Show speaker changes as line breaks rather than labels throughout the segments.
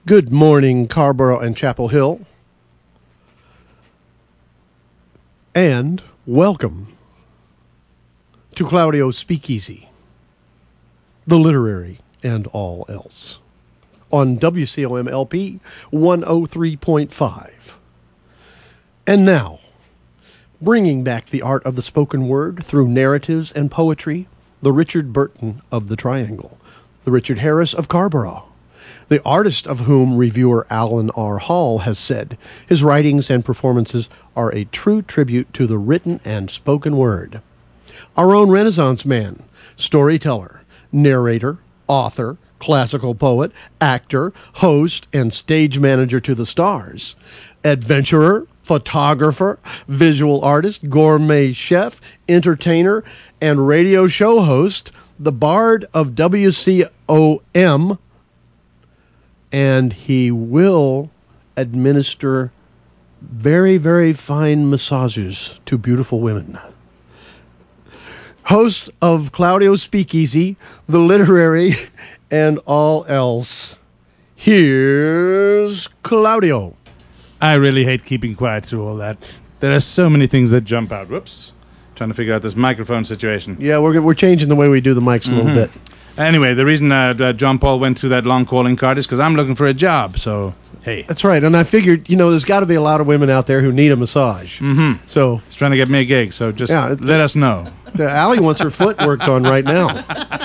Good morning, Carborough and Chapel Hill. And welcome to Claudio's Speakeasy, the literary and all else, on WCOM LP 103.5. And now, bringing back the art of the spoken word through narratives and poetry, the Richard Burton of the Triangle, the Richard Harris of Carborough, the artist of whom reviewer Alan R. Hall has said his writings and performances are a true tribute to the written and spoken word. Our own Renaissance man, storyteller, narrator, author, classical poet, actor, host, and stage manager to the stars, adventurer, photographer, visual artist, gourmet chef, entertainer, and radio show host, the Bard of WCOM, and he will administer very, very fine massages to beautiful women. Host of Claudio's Speakeasy, the literary and all else. Here's Claudio.
I really hate keeping quiet through all that. There are so many things that jump out. Whoops. Trying to figure out this microphone situation.
Yeah, we're changing the way we do the mics a little bit.
Anyway, the reason John Paul went through that long calling card is because I'm looking for a job, so hey.
That's right, and I figured, there's got to be a lot of women out there who need a massage.
Mm-hmm.
So
he's trying to get me a gig, so just let us know.
Allie wants her foot worked on right now.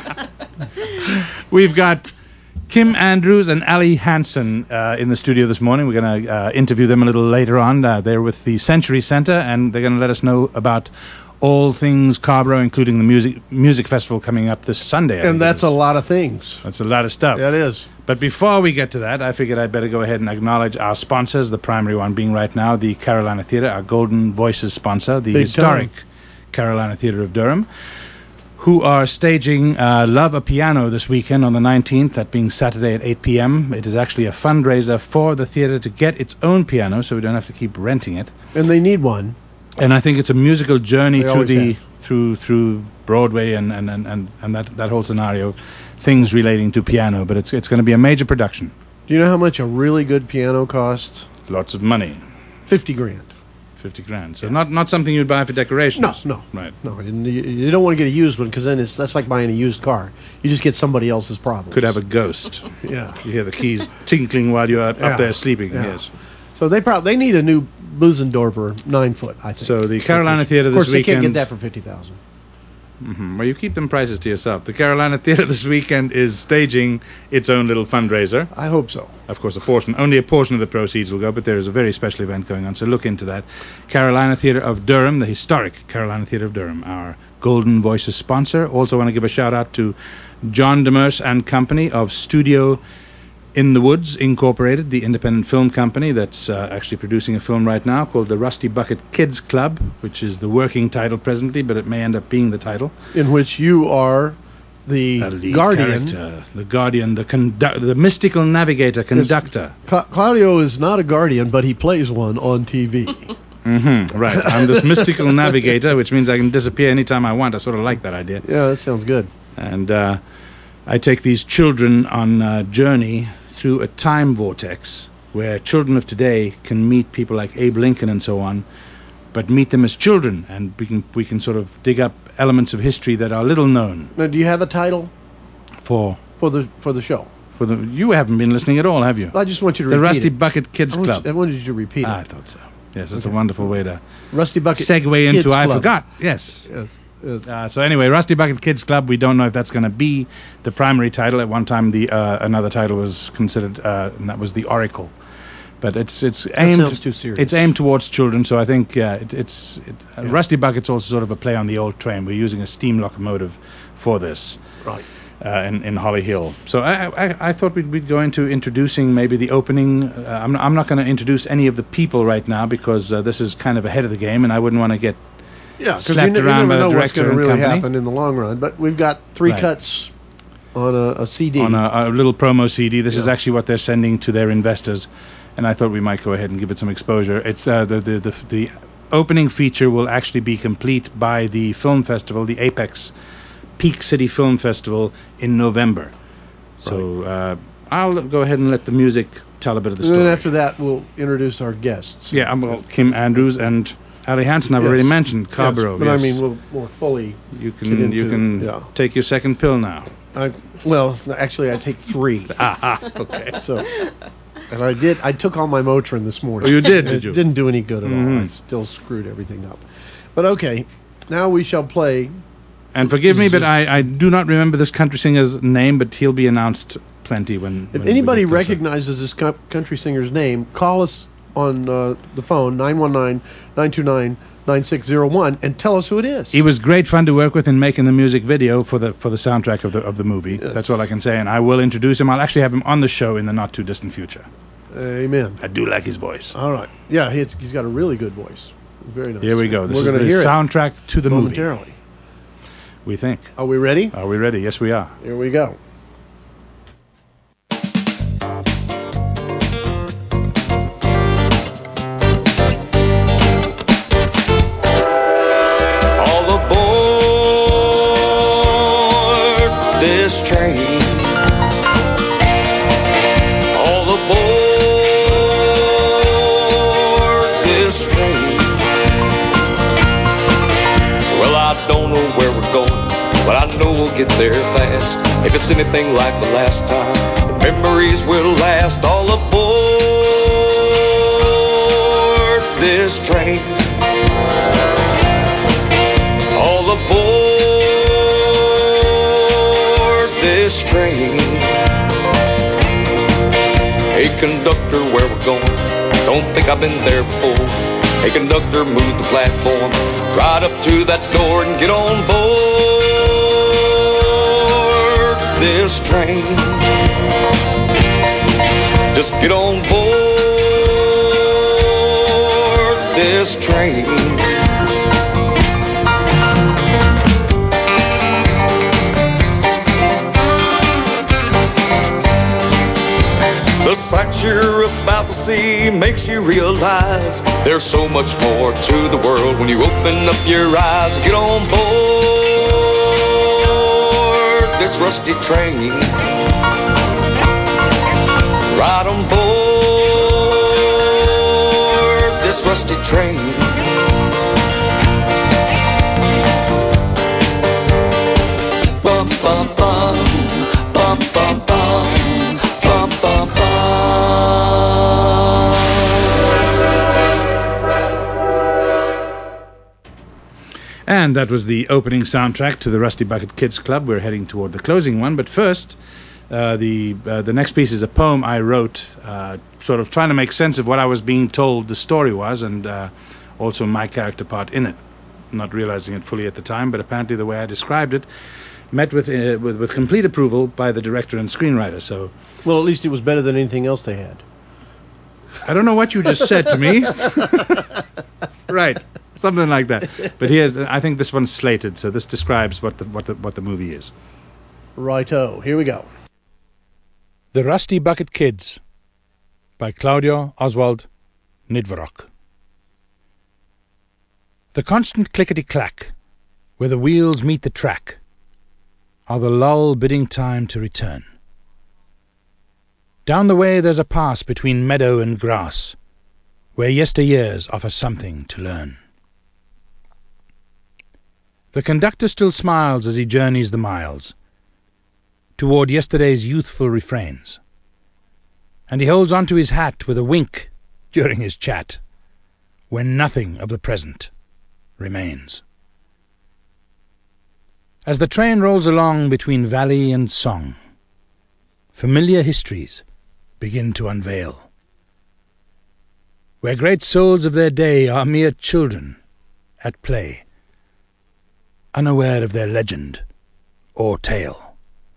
We've got Kim Andrews and Ali Hansen in the studio this morning. We're going to interview them a little later on. They're with the Century Center, and they're going to let us know about all things Carborough, including the music festival coming up this Sunday.
And that's a lot of things.
That's a lot of stuff.
That is.
But before we get to that, I figured I'd better go ahead and acknowledge our sponsors, the primary one being right now the Carolina Theatre, our Golden Voices sponsor, the historic Carolina Theatre of Durham, who are staging Love a Piano this weekend on the 19th, that being Saturday at 8 p.m. It is actually a fundraiser for the theatre to get its own piano, so we don't have to keep renting it.
And they need one.
And I think it's a musical journey through Broadway and that whole scenario, things relating to piano. But it's going to be a major production.
Do you know how much a really good piano costs?
Lots of money.
$50,000.
$50,000. So not something you'd buy for decorations.
No.
Right.
No, you don't want to get a used one because then that's like buying a used car. You just get somebody else's problems.
Could have a ghost.
Yeah.
You hear the keys tinkling while you're up there sleeping.
Yeah.
Yes.
So they need a new Busendorfer 9-foot, I think.
So the Carolina Theatre this weekend.
Of course, they can't get that for $50,000.
Mm-hmm. Well, you keep them prices to yourself. The Carolina Theatre this weekend is staging its own little fundraiser.
I hope so.
Of course, only a portion of the proceeds will go, but there is a very special event going on, so look into that. Carolina Theatre of Durham, the historic Carolina Theatre of Durham, our Golden Voices sponsor. Also want to give a shout-out to John Demers and Company of Studio in the Woods Incorporated, the independent film company that's actually producing a film right now called the Rusty Bucket Kids Club, which is the working title presently, but it may end up being the title.
In which you are the guardian.
The guardian, the mystical navigator, conductor.
Claudio is not a guardian, but he plays one on TV.
Mm-hmm, right. I'm this mystical navigator, which means I can disappear anytime I want. I sort of like that idea.
Yeah, that sounds good.
And I take these children on a journey through a time vortex where children of today can meet people like Abe Lincoln and so on, but meet them as children, and we can sort of dig up elements of history that are little known.
Now, do you have a title
for
the show?
You haven't been listening at all, have you?
I just want you to repeat
the Rusty
it.
Bucket Kids Club.
I wanted you to repeat it.
I thought so. Yes, that's a wonderful way to
Rusty Bucket
segue
Kids
into
Club.
I forgot. Yes.
Yes.
So anyway, Rusty Bucket Kids Club, we don't know if that's going to be the primary title. At one time, another title was considered, and that was The Oracle. But it's aimed.
Sounds too serious.
It's aimed towards children, so I think Rusty Bucket's also sort of a play on the old train. We're using a steam locomotive for this,
right?
In Holly Hill. So I thought we'd go into introducing maybe the opening. I'm not going to introduce any of the people right now because this is kind of ahead of the game, and I wouldn't want to get
because you never know what's going to really happen in the long run. But we've got three cuts on a CD.
On a little promo CD. This is actually what they're sending to their investors, and I thought we might go ahead and give it some exposure. It's the opening feature will actually be complete by the film festival, the Apex Peak City Film Festival in November. So I'll go ahead and let the music tell a bit of the
And
story.
then after that, we'll introduce our guests.
Yeah, well, Kim Andrews and Ali Hansen I've
Yes.
already mentioned. Carborough,
Yes, but
yes.
I mean, we'll more fully.
you
get
can
into- yeah.
take your second pill now.
Well, actually, I take 3.
Okay.
So, and I took all my Motrin this morning.
Oh, you did,
It
did you?
didn't do any good at all. I still screwed everything up. But okay, now we shall play.
And forgive me, but I do not remember this country singer's name, but he'll be announced plenty when
If
we
anybody
get closer.
recognizes this country singer's name, call us on the phone, 919-929-9601, and tell us who it is.
He was great fun to work with in making the music video for the soundtrack of the movie.
Yes.
That's all I can say, and I will introduce him. I'll actually have him on the show in the not too distant future.
Amen.
I do like his voice.
All right. Yeah, he's got a really good voice. Very nice.
Here we go. This
We're
is
going
the
to hear
soundtrack to
it
the movie.
momentarily.
We think.
Are we ready?
Are we ready? Yes, we are.
Here we go.
All aboard this train. All aboard this train. Well, I don't know where we're going, but I know we'll get there fast. If it's anything like the last time, the memories will last. All aboard this train. All aboard this train. Hey conductor, where we're going? Don't think I've been there before. Hey conductor, move the platform right up to that door and get on board this train. Just get on board this train. The sights you're about to see makes you realize there's so much more to the world when you open up your eyes. Get on board this rusty train. Ride on board this rusty train. Bum bum bum, bum bum bum. Bum, bum, bum.
And that was the opening soundtrack to the Rusty Bucket Kids Club. We're heading toward the closing one, but first, the next piece is a poem I wrote, sort of trying to make sense of what I was being told the story was, and also my character part in it. Not realizing it fully at the time, but apparently the way I described it met with complete approval by the director and screenwriter. So
Well, at least it was better than anything else they had.
I don't know what you just said to me. Right, something like that. But here, I think this one's slated, so this describes what the movie is.
Righto. Here we go.
The Rusty Bucket Kids by Claudio Oswald Nidvorok. The constant clickety-clack, where the wheels meet the track, are the lull bidding time to return. Down the way there's a pass between meadow and grass, where yesteryears offer something to learn. The conductor still smiles as he journeys the miles toward yesterday's youthful refrains, and he holds on to his hat with a wink during his chat, when nothing of the present remains. As the train rolls along between valley and song, familiar histories begin to unveil, where great souls of their day are mere children at play, unaware of their legend or tale.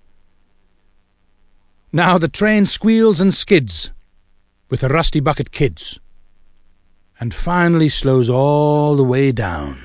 Now the train squeals and skids with the Rusty Bucket Kids, and finally slows all the way down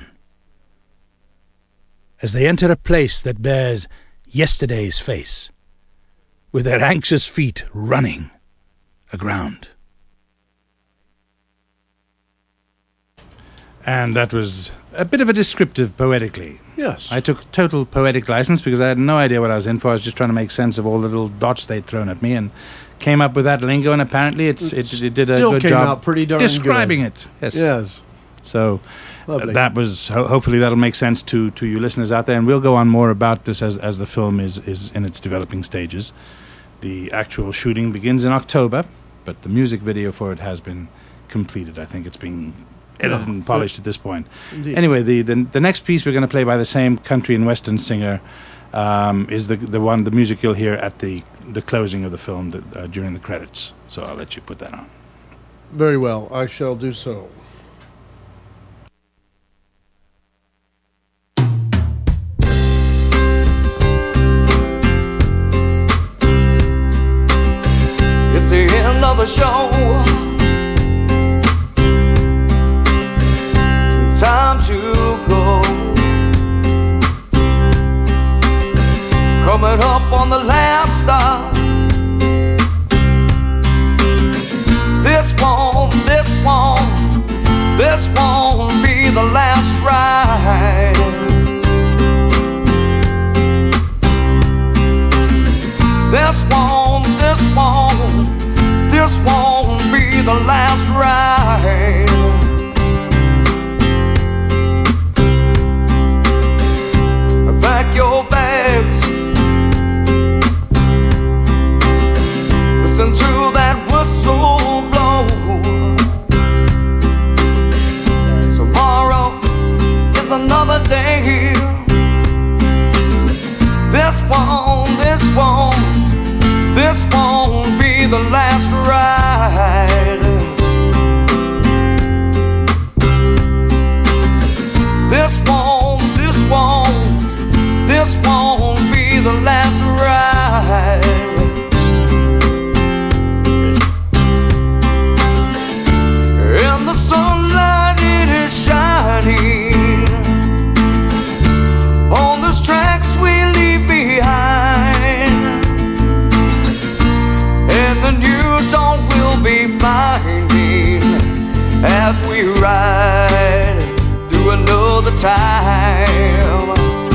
as they enter a place that bears yesterday's face, with their anxious feet running aground. And that was a bit of a descriptive poetically.
Yes.
I took total poetic license because I had no idea what I was in for. I was just trying to make sense of all the little dots they'd thrown at me and came up with that lingo, and apparently it did a
Still
good
came
job
out pretty darn
describing
good.
it. Yes.
Yes.
So
Lovely.
that was hopefully that'll make sense to you listeners out there, and we'll go on more about this as the film is in its developing stages. The actual shooting begins in October, but the music video for it has been completed. I think it's being edited and polished at this point.
Indeed.
Anyway, the next piece we're going to play by the same country and western singer is the music you'll hear at the closing of the film during the credits. So I'll let you put that on.
Very well. I shall do so.
It's the end of the show. Time to go. Coming up on the last stop. This won't be the last ride. This won't be the last ride. Pack your bags. Listen to that whistle blow. Tomorrow is another day. This won't be the last ride. This won't be the last ride. And the sunlight, it is shining on those tracks we leave behind. And the new dawn will be finding as we ride through another time.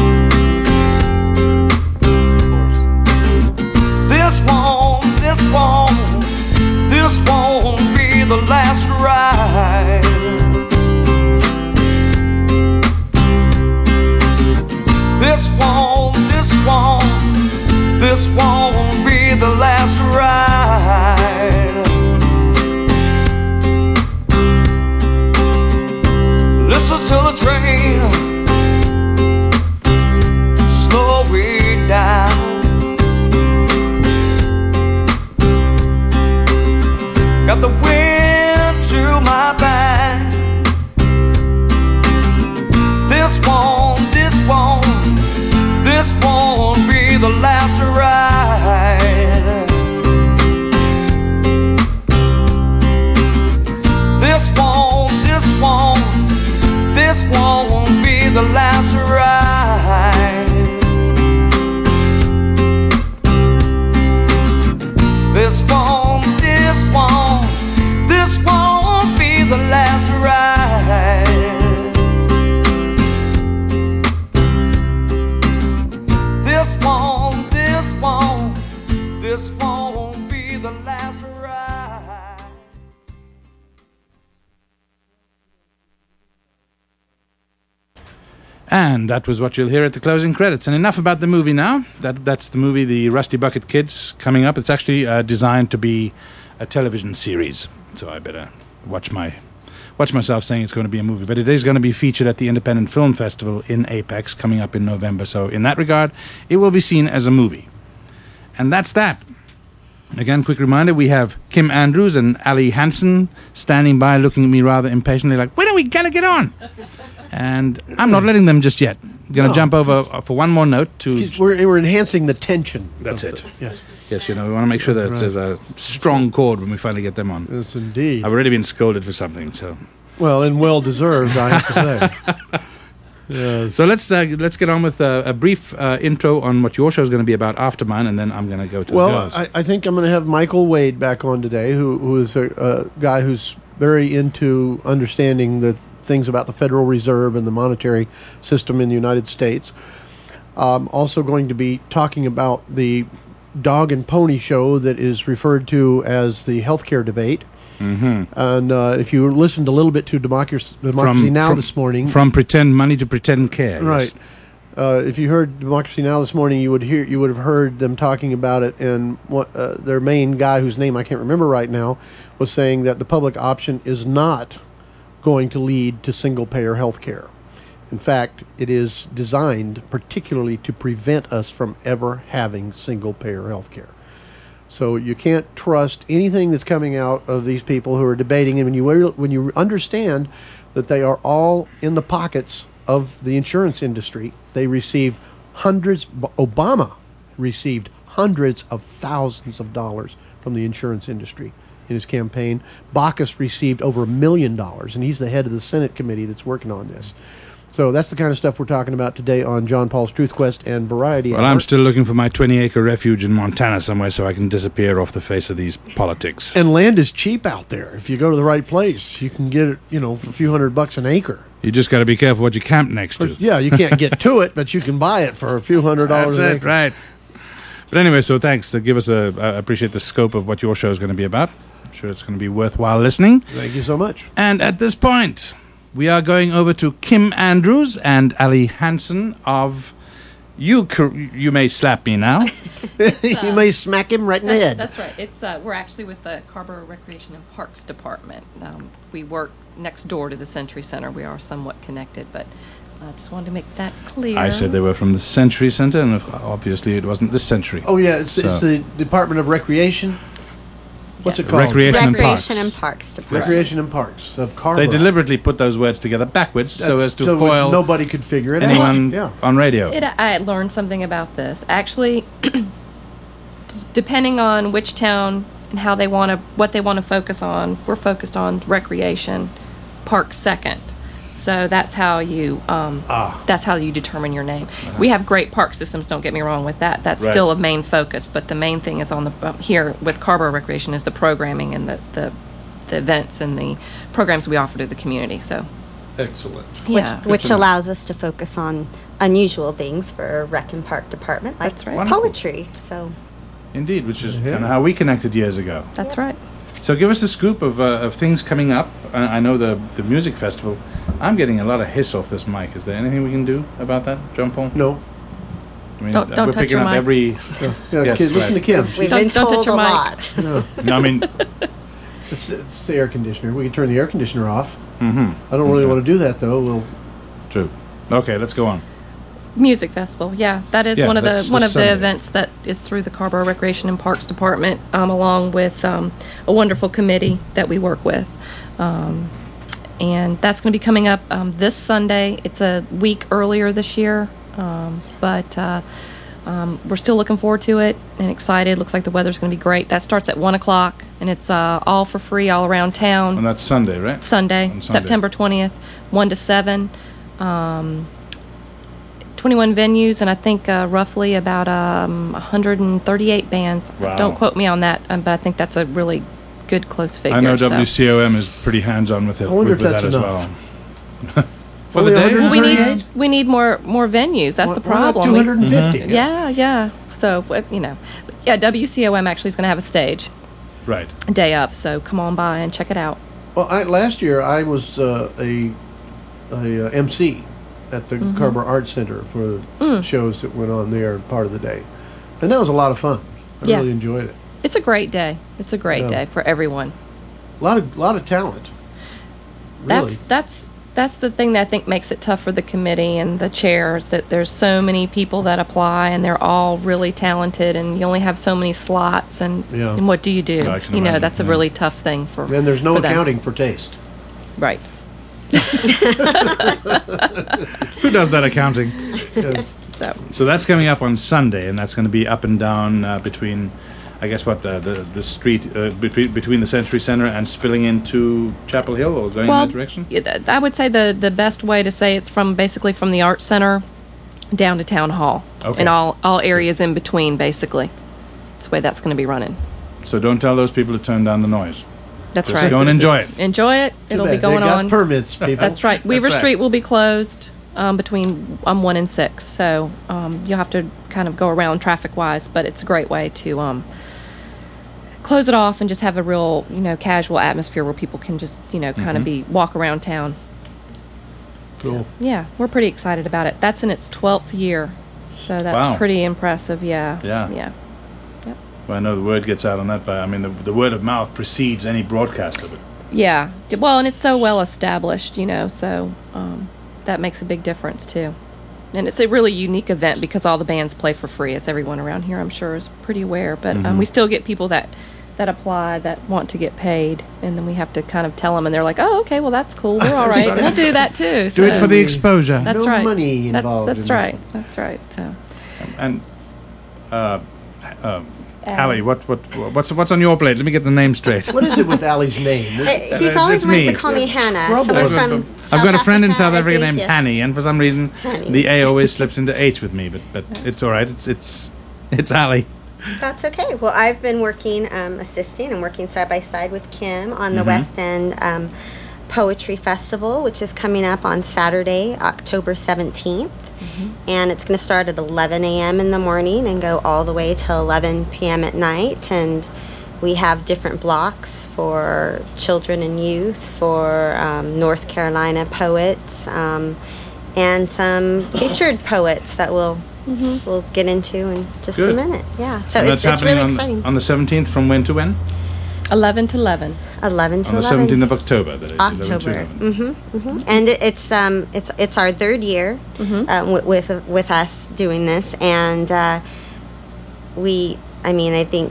This won't be the last ride. This won't be the last ride. Listen to the train slow it down. Got the wind to my back. This won't be the last ride. This won't be the last ride. This won't be the last ride. This won't be the last ride.
And that was what you'll hear at the closing credits. And enough about the movie now. That's the movie, The Rusty Bucket Kids, coming up. It's actually designed to be a television series. So I better watch myself saying it's going to be a movie. But it is going to be featured at the Independent Film Festival in Apex coming up in November. So in that regard, it will be seen as a movie. And that's that. Again, quick reminder, we have Kim Andrews and Ali Hansen standing by looking at me rather impatiently like, when are we going to get on? And I'm not letting them just yet. Going to jump over for one more note to...
We're enhancing the tension.
That's it.
Yes.
Yes, we want to make sure that there's a strong chord when we finally get them on.
Yes, indeed.
I've already been scolded for something, so...
Well, and well-deserved, I have to say. Yes.
So let's get on with a brief intro on what your show is going to be about after mine, and then I'm going to go to the girls.
I think I'm going to have Michael Wade back on today, who is a guy who's very into understanding the things about the Federal Reserve and the monetary system in the United States. Also going to be talking about the dog and pony show that is referred to as the healthcare debate. Mm-hmm. And if you listened a little bit to Democracy Now! This morning...
From pretend money to pretend care.
Right.
Yes.
If you heard Democracy Now! This morning, you would have heard them talking about it, and their main guy, whose name I can't remember right now, was saying that the public option is not going to lead to single-payer health care. In fact, it is designed particularly to prevent us from ever having single-payer health care. So you can't trust anything that's coming out of these people who are debating, and when you understand that they are all in the pockets of the insurance industry, they receive Obama received hundreds of thousands of dollars from the insurance industry in his campaign. Baucus received over $1 million, and he's the head of the Senate committee that's working on this. So that's the kind of stuff we're talking about today on John Paul's Truth Quest and Variety
Well,
Hour.
I'm still looking for my 20-acre refuge in Montana somewhere so I can disappear off the face of these politics.
And land is cheap out there. If you go to the right place, you can get it, for a few $100 an acre.
You just got to be careful what you camp next to.
Yeah, you can't get to it, but you can buy it for a few $100
That's
an
it,
acre.
right. But anyway, so thanks. Give us I appreciate the scope of what your show is going to be about. I'm sure it's going to be worthwhile listening.
Thank you so much.
And at this point, we are going over to Kim Andrews and Ali Hansen of You May Slap Me Now.
You may smack him right in the head.
That's right. It's we're actually with the Carrboro Recreation and Parks Department. We work next door to the Century Center. We are somewhat connected, but I just wanted to make that clear.
I said they were from the Century Center, and obviously it wasn't this century.
Oh, yeah, it's the Department of Recreation. What's it called?
Recreation and Parks.
Recreation and Parks Department.
Recreation and Parks of Carrboro.
They deliberately put those words together backwards so as to foil
nobody could figure it
anyone
out.
on radio.
I learned something about this. Actually, depending on which town and what they want to focus on, we're focused on recreation, parks second. So that's how you determine your name. We have great park systems. Don't get me wrong with that. That's still a main focus. But the main thing is on the here with Carrboro Recreation is the programming and the events and the programs we offer to the community. So
excellent.
Yeah,
Which allows us to focus on unusual things for Rec and Park Department, like
That's right.
Wonderful.
poetry. So
Indeed, which is kind of how we connected years ago.
that's right.
So give us a scoop of things coming up. I know the music festival. I'm getting a lot of hiss off this mic. Is there anything we can do about that, John Paul?
No.
I mean,
Don't
we're
touch
picking
your
up
mic.
every.
Yeah,
Yes,
kid, listen
right.
to Kim.
we've
Don't
been
touch
told
your
a
mic.
lot.
No, I mean,
It's the air conditioner. We can turn the air conditioner off.
mm-hmm.
I don't really want to do that, though. We'll
True. Okay, let's go on.
Music festival, yeah, that is
Yeah,
one of
that's
the
Sunday.
events that is through the Carrboro Recreation and Parks Department, along with a wonderful committee that we work with, and that's going to be coming up this Sunday. It's a week earlier this year, but we're still looking forward to it and excited. Looks like the weather's going to be great. That starts at 1:00, and it's all for free all around town.
And that's Sunday, right?
Sunday,
On Sunday.
September 20th, 1 to 7. 21 venues, and I think roughly about 138 bands.
Wow.
Don't quote me on that, but I think that's a really good close figure.
I know
so.
WCOM is pretty hands-on with it.
I wonder
with
if that's
that
enough.
as well. For
Only
the day?
138?
we need more venues. That's the
Why not
problem.
250.
Yeah. So WCOM actually is going to have a stage
Right.
a day of. So come on by and check it out.
Well, last year I was a MC at the Carrboro Arts Center for shows that went on there part of the day, and that was a lot of fun. I
Yeah.
really enjoyed it.
It's a great day. It's a great
Yeah.
day for everyone.
A lot of talent. Really.
That's the thing that I think makes it tough for the committee and the chairs, that there's so many people that apply and they're all really talented, and you only have so many slots, and
Yeah.
and what do you do?
I can imagine,
That's a
yeah.
really tough thing for.
And there's no
for them.
accounting for taste.
Right.
Who does that accounting?
Yes.
So
that's coming up on Sunday, and that's going to be up and down between, I guess, the street between the Century Center and spilling into Chapel Hill, or going in that direction.
I would say the best way to say it's basically from the Arts Center down to Town Hall,
Okay.
and all areas in between. Basically, that's the way that's going to be running.
So don't tell those people to turn down the noise.
That's
Just
right.
go and enjoy it.
Enjoy it.
Too
It'll
bad.
be going
they got
on.
permits, people.
That's right. Weaver
right.
Street will be closed between 1 and 6, so you'll have to kind of go around traffic-wise, but it's a great way to close it off and just have a real, casual atmosphere where people can just, kind of walk around town.
Cool.
Yeah, we're pretty excited about it. That's in its 12th year, so that's
Wow.
pretty impressive. Yeah.
Yeah.
Yeah.
Well, I know the word gets out on that, but I mean, the word of mouth precedes any broadcast of it.
Yeah. Well, and it's so well established, so that makes a big difference too. And it's a really unique event because all the bands play for free, as everyone around here, I'm sure, is pretty aware. But we still get people that apply that want to get paid, and then we have to kind of tell them, and they're like, "Oh, okay, well that's cool. We're all right. We'll do that too."
Do it for the exposure.
That's
No
right.
money involved
That's
in this
right.
one.
That's right. So.
And Allie, what's on your plate? Let me get the name straight.
What is it with Allie's name?
He's always
it's
wanted
me.
to call me Hannah.
Trouble.
Someone from
I've got a friend in South
I
Africa
think,
named
yes.
Hanny, and for some reason
Hanny.
the A always slips into H with me. But it's all right. It's Allie.
That's okay. Well, I've been working, assisting and working side by side with Kim on the West End Poetry Festival, which is coming up on Saturday, October 17th. And it's going to start at 11 a.m. in the morning and go all the way till 11 p.m. at night. And we have different blocks for children and youth, for North Carolina poets, and some featured poets that we'll get into in just
Good.
a minute. Yeah, so
And
it's
that's
really
happening
exciting.
on the 17th from when to when?
11 to 11.
11 to
On the
11.
17th of October. That is 11 to
October.
11.
And it's our third year with us doing this, and I think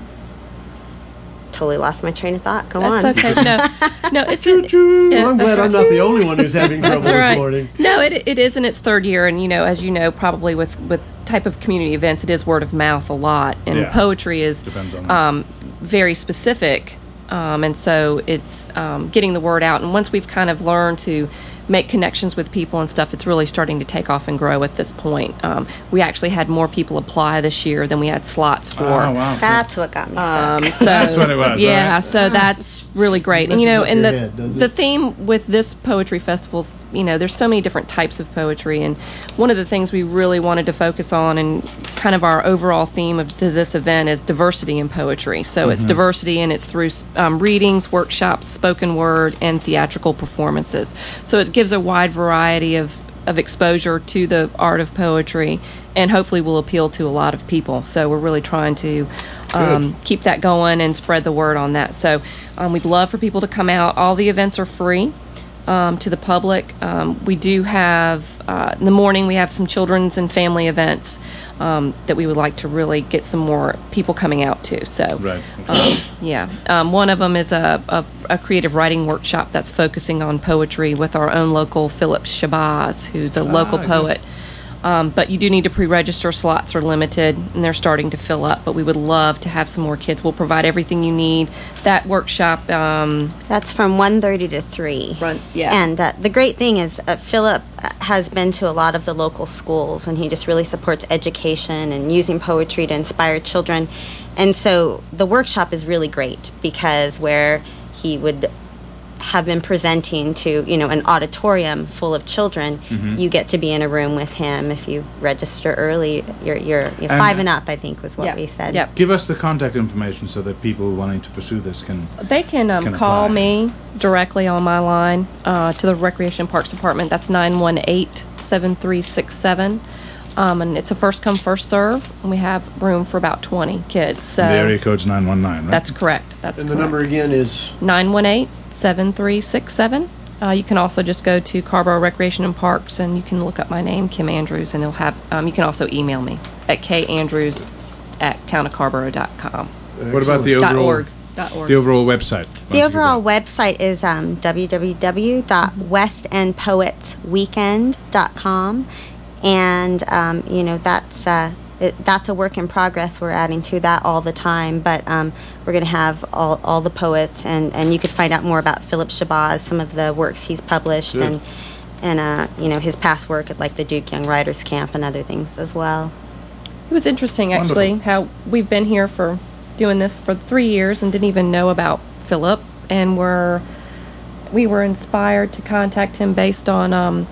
totally lost my train of thought. Go
That's
on.
okay. No, it's
I'm glad I'm not the only one who's having trouble
That's
this
right.
morning.
No, it is in its third year, and as you know, probably with type of community events, it is word of mouth a lot, and
Yeah.
poetry is
Depends on that.
very specific, and so it's getting the word out. And once we've kind of learned to make connections with people and stuff, it's really starting to take off and grow at this point. We actually had more people apply this year than we had slots for.
Oh, wow.
That's what got me stuck.
So
That's what it was,
Yeah,
all right.
so that's really great. And
Messes up
and
your
the
head, doesn't
the
it?
theme with this poetry festival's, there's so many different types of poetry, and one of the things we really wanted to focus on, and kind of our overall theme of this event, is diversity in poetry. So it's diversity, and it's through readings, workshops, spoken word, and theatrical performances. So it gives a wide variety of exposure to the art of poetry, and hopefully will appeal to a lot of people. So we're really trying to keep that going and spread the word on that. So we'd love for people to come out. All the events are free to the public. We do have, in the morning, we have some children's and family events that we would like to really get some more people coming out to. So,
Right.
one of them is a creative writing workshop that's focusing on poetry with our own local Philip Shabazz, who's a local
good.
poet. But you do need to pre-register. Slots are limited, and they're starting to fill up. But we would love to have some more kids. We'll provide everything you need. That workshop,
That's from 1:30 to 3.
yeah.
And the great thing is Philip has been to a lot of the local schools, and he just really supports education and using poetry to inspire children. And so the workshop is really great, because where he would have been presenting to an auditorium full of children, you get to be in a room with him if you register early. You're 5 and up, I think was what we said.
Yep.
Give us the contact information so that people wanting to pursue this can.
They can call
apply.
me directly on my line to the Recreation Parks Department. That's 918-7367. And it's a first come, first serve. And we have room for about 20 kids. So
The area code's 919, right?
that's correct. That's
And the
correct.
number again is
918-7367. You can also just go to Carborough Recreation and Parks, and you can look up my name, Kim Andrews, and it'll have. You can also email me at kandrews@townofcarborough.com.
What about the overall
.org.
the overall website?
The overall website is www.westendpoetsweekend.com, and that's a work in progress. We're adding to that all the time, but we're going to have all the poets, and you could find out more about Philip Shabazz, some of the works he's published,
Good.
and his past work at like the Duke Young Writers Camp and other things as well.
It was interesting, actually,
Wonderful.
how we've been here for doing this for 3 years and didn't even know about Philip. and we were inspired to contact him based on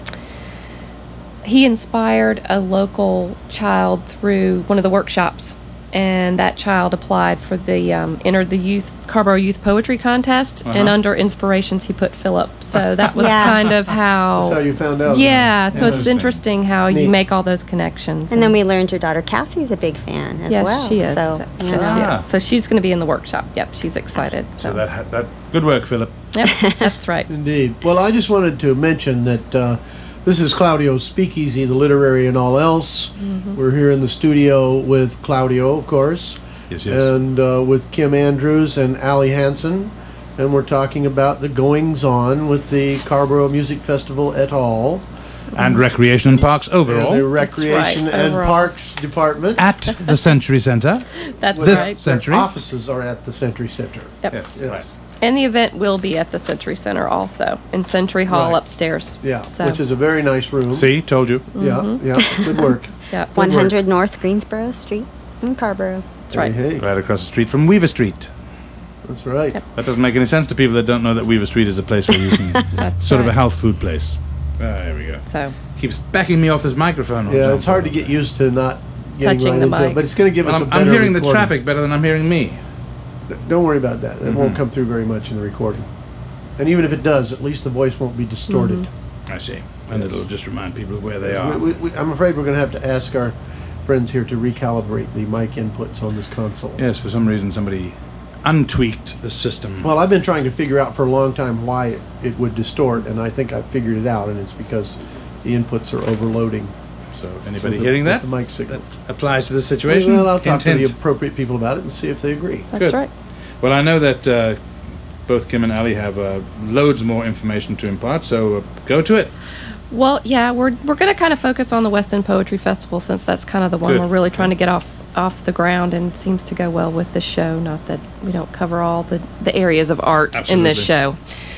he inspired a local child through one of the workshops, and that child applied for the entered the Carborough Youth Poetry Contest, and under inspirations he put Philip. So that was kind of how.
That's how you found out.
Yeah, so it's interesting how you make all those connections.
And then we learned your daughter Cassie's a big fan as well.
Yes, she is.
So,
She is. So she's going to be in the workshop. Yep, she's excited.
So that good work, Philip.
Yep, that's right.
Indeed. Well, I just wanted to mention that this is Claudio's Speakeasy, the literary and all else. We're here in the studio with Claudio, of course.
Yes, yes.
And with Kim Andrews and Allie Hansen. And we're talking about the goings-on with the Carborough Music Festival et al.
And Recreation and Parks overall.
And the Recreation
right,
and
overall.
Parks Department.
At the Century Center.
That's
This
right.
century.
Their offices are at the Century Center.
Yep.
Yes,
Yes.
right.
And the event will be at the Century Center also, in Century Hall
Right.
upstairs.
Yeah,
So,
which is a very nice room.
See, told you.
Yeah, good work.
yeah.
100 North Greensboro Street in Carborough.
That's right.
Hey,
Right across the street from Weaver Street.
that's right.
That doesn't make any sense to people that don't know that Weaver Street is a place where you can...
That's
sort of a
right.
health food place. There we go.
So,
Keeps backing me off this microphone. old
Yeah,
John
it's hard to
Paul.
get used to not getting
Touching
right
the
into it,
mic.
but it's going to give us a
I'm
better
hearing the
recording.
traffic better than I'm hearing me.
Don't worry about that. It won't come through very much in the recording. And even if it does, at least the voice won't be distorted.
I see. And
Yes.
it'll just remind people of where they are.
I'm afraid we're going to have to ask our friends here to recalibrate the mic inputs on this console.
Yes, for some reason somebody untweaked the system.
Well, I've been trying to figure out for a long time why it would distort, and I think I've figured it out, and it's because the inputs are overloading.
So anybody hearing that?
The mic signal.
That applies to this situation?
Well, I'll talk to the
Hint.
appropriate people about it and see if they agree.
that's
Good.
right.
Well, I know that both Kim and Ali have loads more information to impart, so go to it.
Well, yeah, we're going to kind of focus on the West End Poetry Festival, since that's kind of the one
Good.
we're really trying to get off the ground, and seems to go well with the show. Not that we don't cover all the areas of art in this show.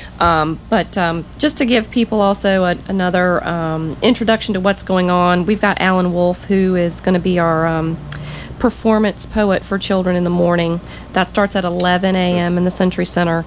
But just to give people also another introduction to what's going on, we've got Alan Wolfe, who is going to be our performance poet for children in the morning. That starts at 11 a.m. in the Century Center.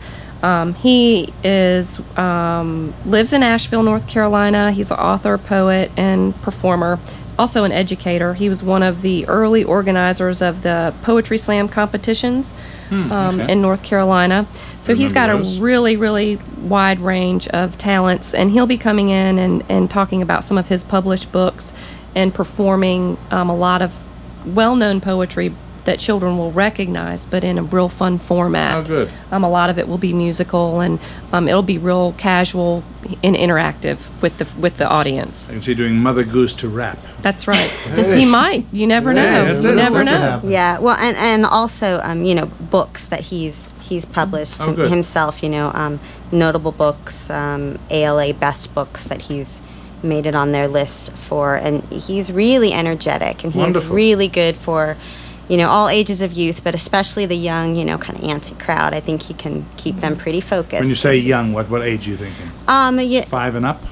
He is lives in Asheville, North Carolina. He's an author, poet, and performer. Also an educator. He was one of the early organizers of the Poetry Slam competitions in North Carolina. So he's got
Remember those.
a really, really wide range of talents, and he'll be coming in and talking about some of his published books and performing a lot of well-known poetry that children will recognize, but in a real fun format.
Oh, good.
A lot of it will be musical, and it'll be real casual and interactive with the audience.
I can see you doing Mother Goose to rap.
That's right. He might. You never know.
that's
You
it.
never
That could
know.
happen.
Yeah, well, and also, books that he's published
Oh, good.
himself. Notable books, ALA best books that he's made it on their list for, and he's really energetic, and he's
Wonderful.
really good for, all ages of youth, but especially the young, kind of antsy crowd. I think he can keep them pretty focused.
When you say young, what age are you thinking?
yeah,
5 and up?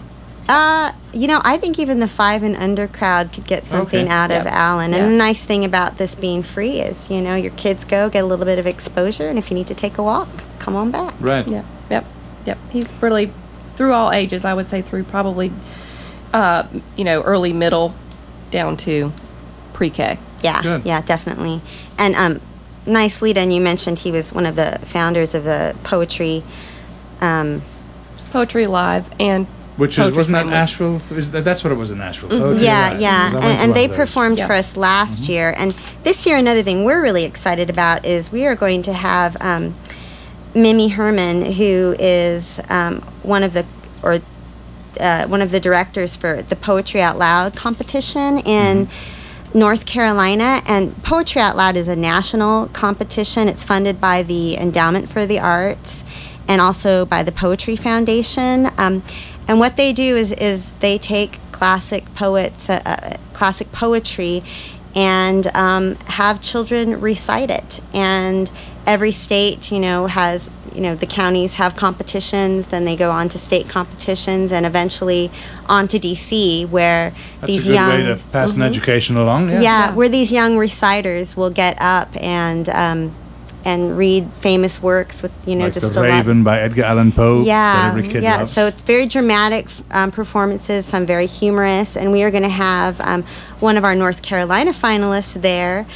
I think even the 5 and under crowd could get something
Okay.
out of
Yep.
Alan.
Yeah.
And the nice thing about this being free is, your kids go, get a little bit of exposure, and if you need to take a walk, come on back.
Right.
Yep. He's really through all ages. I would say through probably, early, middle, down to pre-K.
Yeah,
Good.
yeah, definitely. And nice lead in, you mentioned he was one of the founders of the poetry.
Poetry Live and
Which
Poetry
wasn't that
Slam.
Asheville? That's what it was in Asheville. Poetry
Yeah,
Live.
yeah,
Because I went to
and
one
they
of those.
performed for
Yes.
us last year. And this year, another thing we're really excited about is we are going to have Mimi Herman, who is one of the directors for the Poetry Out Loud competition in North Carolina. And Poetry Out Loud is a national competition. It's funded by the Endowment for the Arts and also by the Poetry Foundation. And what they do is they take classic poets, classic poetry, and have children recite it. And every state, has, the counties have competitions, then they go on to state competitions, and eventually on to D.C., where
That's
these
a good
young...
way to pass an education along.
Yeah,
Yeah.
where these young reciters will get up and and read famous works with
like
just
The
a lot.
Raven by Edgar Allan Poe. That every kid loves.
So it's very dramatic performances, some very humorous, and we are going to have one of our North Carolina finalists there,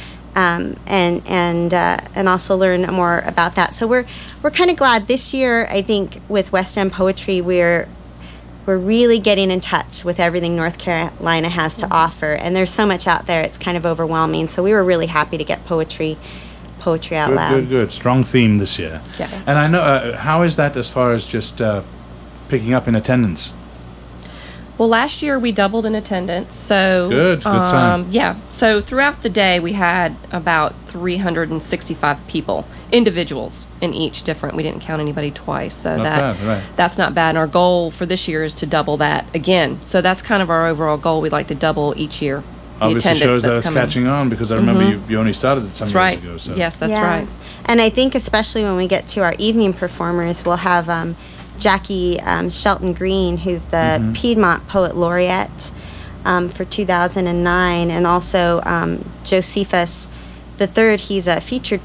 and also learn more about that. So we're kind of glad this year. I think with West End Poetry, we're really getting in touch with everything North Carolina has to offer, and there's so much out there. It's kind of overwhelming. So we were really happy to get poetry out loud.
Good. Strong theme this year.
Yeah.
And I know, how is that as far as just picking up in attendance?
Well, last year we doubled in attendance. So
Good sign.
Yeah. So throughout the day we had about 365 people, individuals in each different. We didn't count anybody twice. So
Not bad, right.
that's not bad. And our goal for this year is to double that again. So that's kind of our overall goal. We'd like to double each year.
Obviously shows that it's catching on, because I remember you only started it some
That's
years
right.
ago. So.
Yes, that's right.
And I think especially when we get to our evening performers, we'll have Jackie Shelton Green, who's the Piedmont Poet Laureate for 2009, and also Josephus III. He's a featured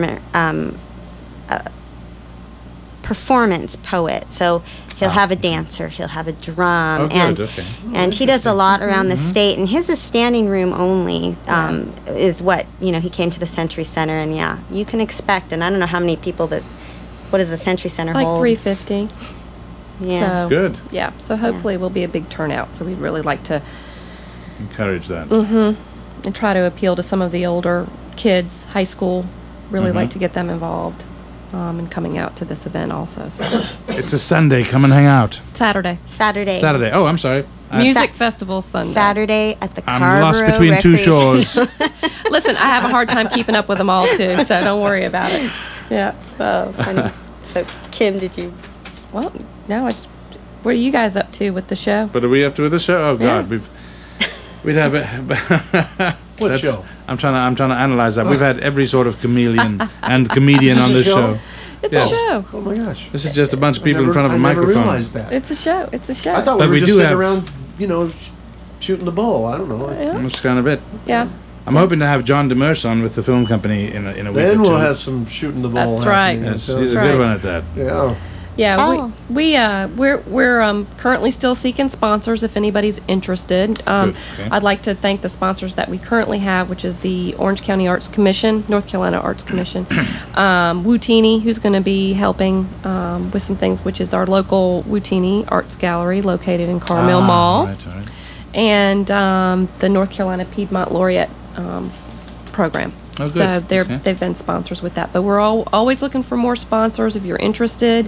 performance poet. So he'll have a dancer, he'll have a drum, and he does a lot around the state. And his is standing room only. Is what he came to the Century Center, and you can expect. And I don't know how many people what does the Century Center
like
hold?
350.
Yeah.
So,
Good.
Yeah. So hopefully it will be a big turnout. So we'd really like to
encourage that.
and try to appeal to some of the older kids, high school. Really like to get them involved and coming out to this event also. So
It's a Sunday. Come and hang out.
Saturday.
Saturday.
Oh, I'm sorry.
Music festival Sunday.
Saturday at the
I'm
Carrboro
lost between two shores.
Listen, I have a hard time keeping up with them all too, so don't worry about it. Yeah.
Oh, funny. So, Kim, did you?
Well, no, what are you guys up to with the show?
But are we up to the show? Oh God,
Yeah.
we'd have it.
What show?
I'm trying to analyze that. We've had every sort of chameleon and comedian
Is this
on
a
this
show?
show.
It's
Yes.
a show.
Oh my gosh!
This is just a bunch of people in front of a
I never
microphone.
realized that.
It's a show. It's a show.
I thought
But
we
we
were
do
just sitting
have-
around, shooting the bull. I don't know.
That's kind of it.
Yeah.
I'm hoping to have John Demers on with the film company in a week or
Then
two.
we'll have some shooting the ball.
That's right.
happening.
Yes,
So-
he's a
That's
good
right.
one at that.
Yeah.
Yeah,
Oh.
we're currently still seeking sponsors if anybody's interested.
Good, okay.
I'd like to thank the sponsors that we currently have, which is the Orange County Arts Commission, North Carolina Arts Commission, Wootini, who's going to be helping with some things, which is our local Wootini Arts Gallery located in Carmel Mall,
All right.
and the North Carolina Piedmont Laureate program.
Oh, good.
So
Okay.
they've been sponsors with that, but we're always looking for more sponsors if you're interested.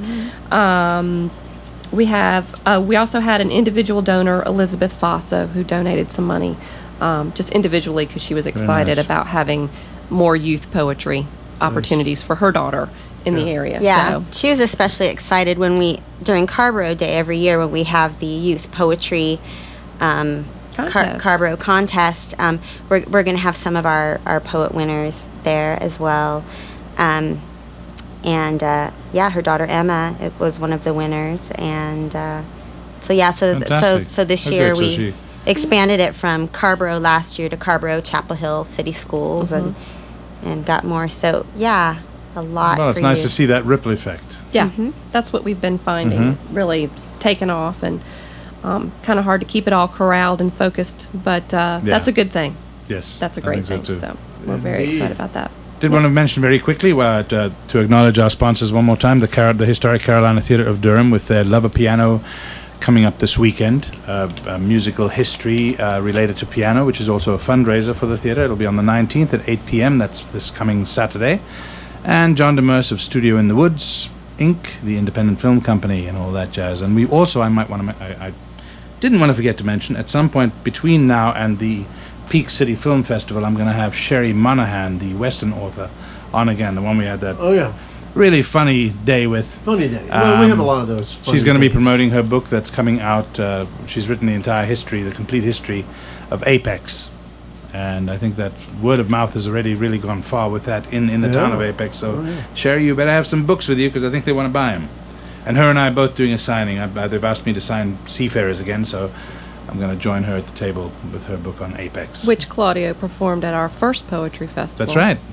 We also had an individual donor, Elizabeth Fosso, who donated some money just individually because she was excited
nice.
about having more youth poetry opportunities for her daughter in the area.
Yeah,
So,
she was especially excited when during Carrboro Day every year when we have the youth poetry
Contest.
Carrboro contest. We're going to have some of our poet winners there as well. And her daughter Emma was one of the winners. And so
Fantastic.
this
Oh,
year
good. So
we
she-
expanded it from Carrboro last year to Carrboro Chapel Hill City Schools and got more. So a lot.
Well, it's
for
nice
you.
to see that ripple effect.
yeah, that's what we've been finding. Really taken off and kind of hard to keep it all corralled and focused, but that's a good thing.
Yes,
That's a
I
great
think
thing.
so, too.
So we're very
Indeed.
excited about that.
Did want to mention very quickly to acknowledge our sponsors one more time, the Historic Carolina Theatre of Durham with their Love a Piano coming up this weekend, a musical history related to piano, which is also a fundraiser for the theatre. It'll be on the 19th at 8 p.m. That's this coming Saturday. And John Demers of Studio in the Woods, Inc., the independent film company, and all that jazz. And we also, I didn't want to forget to mention, at some point between now and the Peak City Film Festival, I'm going to have Sherry Monahan, the Western author, on again, the one we had that
Oh yeah.
really funny day with.
Funny day. Well, we have a lot of those. funny
She's going to be
days.
promoting her book that's coming out. She's written the entire history, the complete history of Apex. And I think that word of mouth has already really gone far with that in the town of Apex. So, Sherry, you better have some books with you because I think they want to buy them. And her and I are both doing a signing. They've asked me to sign Seafarers again, so I'm going to join her at the table with her book on Apex.
Which Claudio performed at our first poetry festival.
That's right.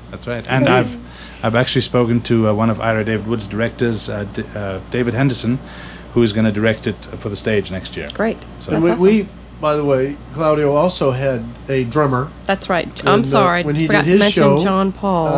That's right. And I've actually spoken to one of Ira David Wood's directors, David Henderson, who is going to direct it for the stage next year.
Great.
So
And we, by the way, Claudio also had a drummer.
That's right. I'm sorry.
when he
Forgot
did
to
his
mention
show,
John Paul.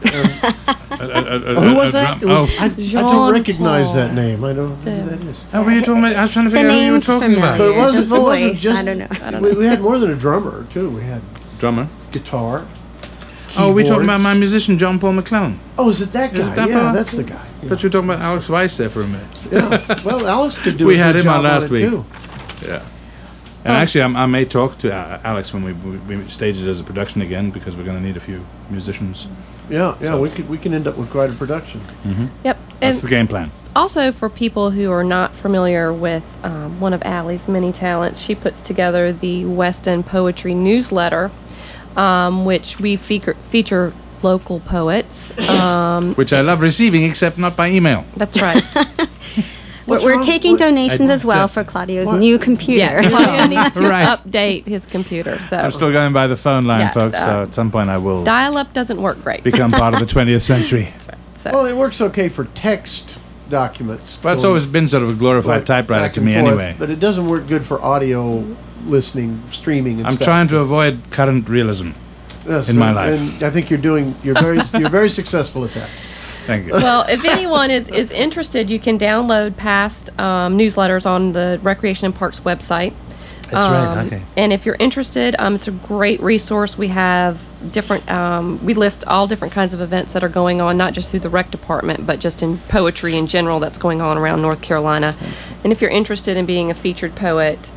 Who was that? I don't
Jean
recognize
Paul.
that name. I don't know who that is.
Oh, were you talking about? I was trying to
The
figure out who you were
name's
talking about.
But
familiar.
it
The
wasn't
voice,
just.
I don't know.
We had more than a drummer too. We had
Drummer.
guitar.
Oh, we're talking about
keyboards.
my musician, John Paul McClellan.
Oh, is it that guy?
Is that
yeah,
fellow?
that's the guy.
I thought you were talking about Alex Weiss there for a minute.
Yeah. Well, Alex could do.
We
a
had
good
him on
job
last
it,
week.
too.
Yeah. And actually, I may talk to Alex when we stage it as a production again, because we're going to need a few musicians.
Yeah,
So-
we can end up with quite a production.
Yep.
That's
And
the game plan.
also, for people who are not familiar with one of Allie's many talents, she puts together the West End Poetry newsletter, which we feature local poets.
Which I love receiving, except not by email.
That's right.
What's
We're
wrong?
taking
What-
donations
I-
as well for Claudio's
What?
new computer.
Yeah, Claudio needs to
Right.
update his computer. So
I'm still going by the phone line,
Yeah,
folks, so at some point I will
dial-up doesn't work great.
become part of the 20th century.
That's right. So
Well, it works okay for text documents.
Well, it's
going
always been sort of a glorified typewriter
back
to
and
me
forth,
anyway.
But it doesn't work good for audio listening, streaming, and
I'm
stuff.
trying to avoid current realism.
Yes,
in my
and-
life.
and I think you're very successful at that.
Thank you.
well, if anyone is interested, you can download past newsletters on the Recreation and Parks website.
That's right, okay.
And if you're interested, it's a great resource. We have different, we list all different kinds of events that are going on, not just through the rec department, but just in poetry in general that's going on around North Carolina. And if you're interested in being a featured poet,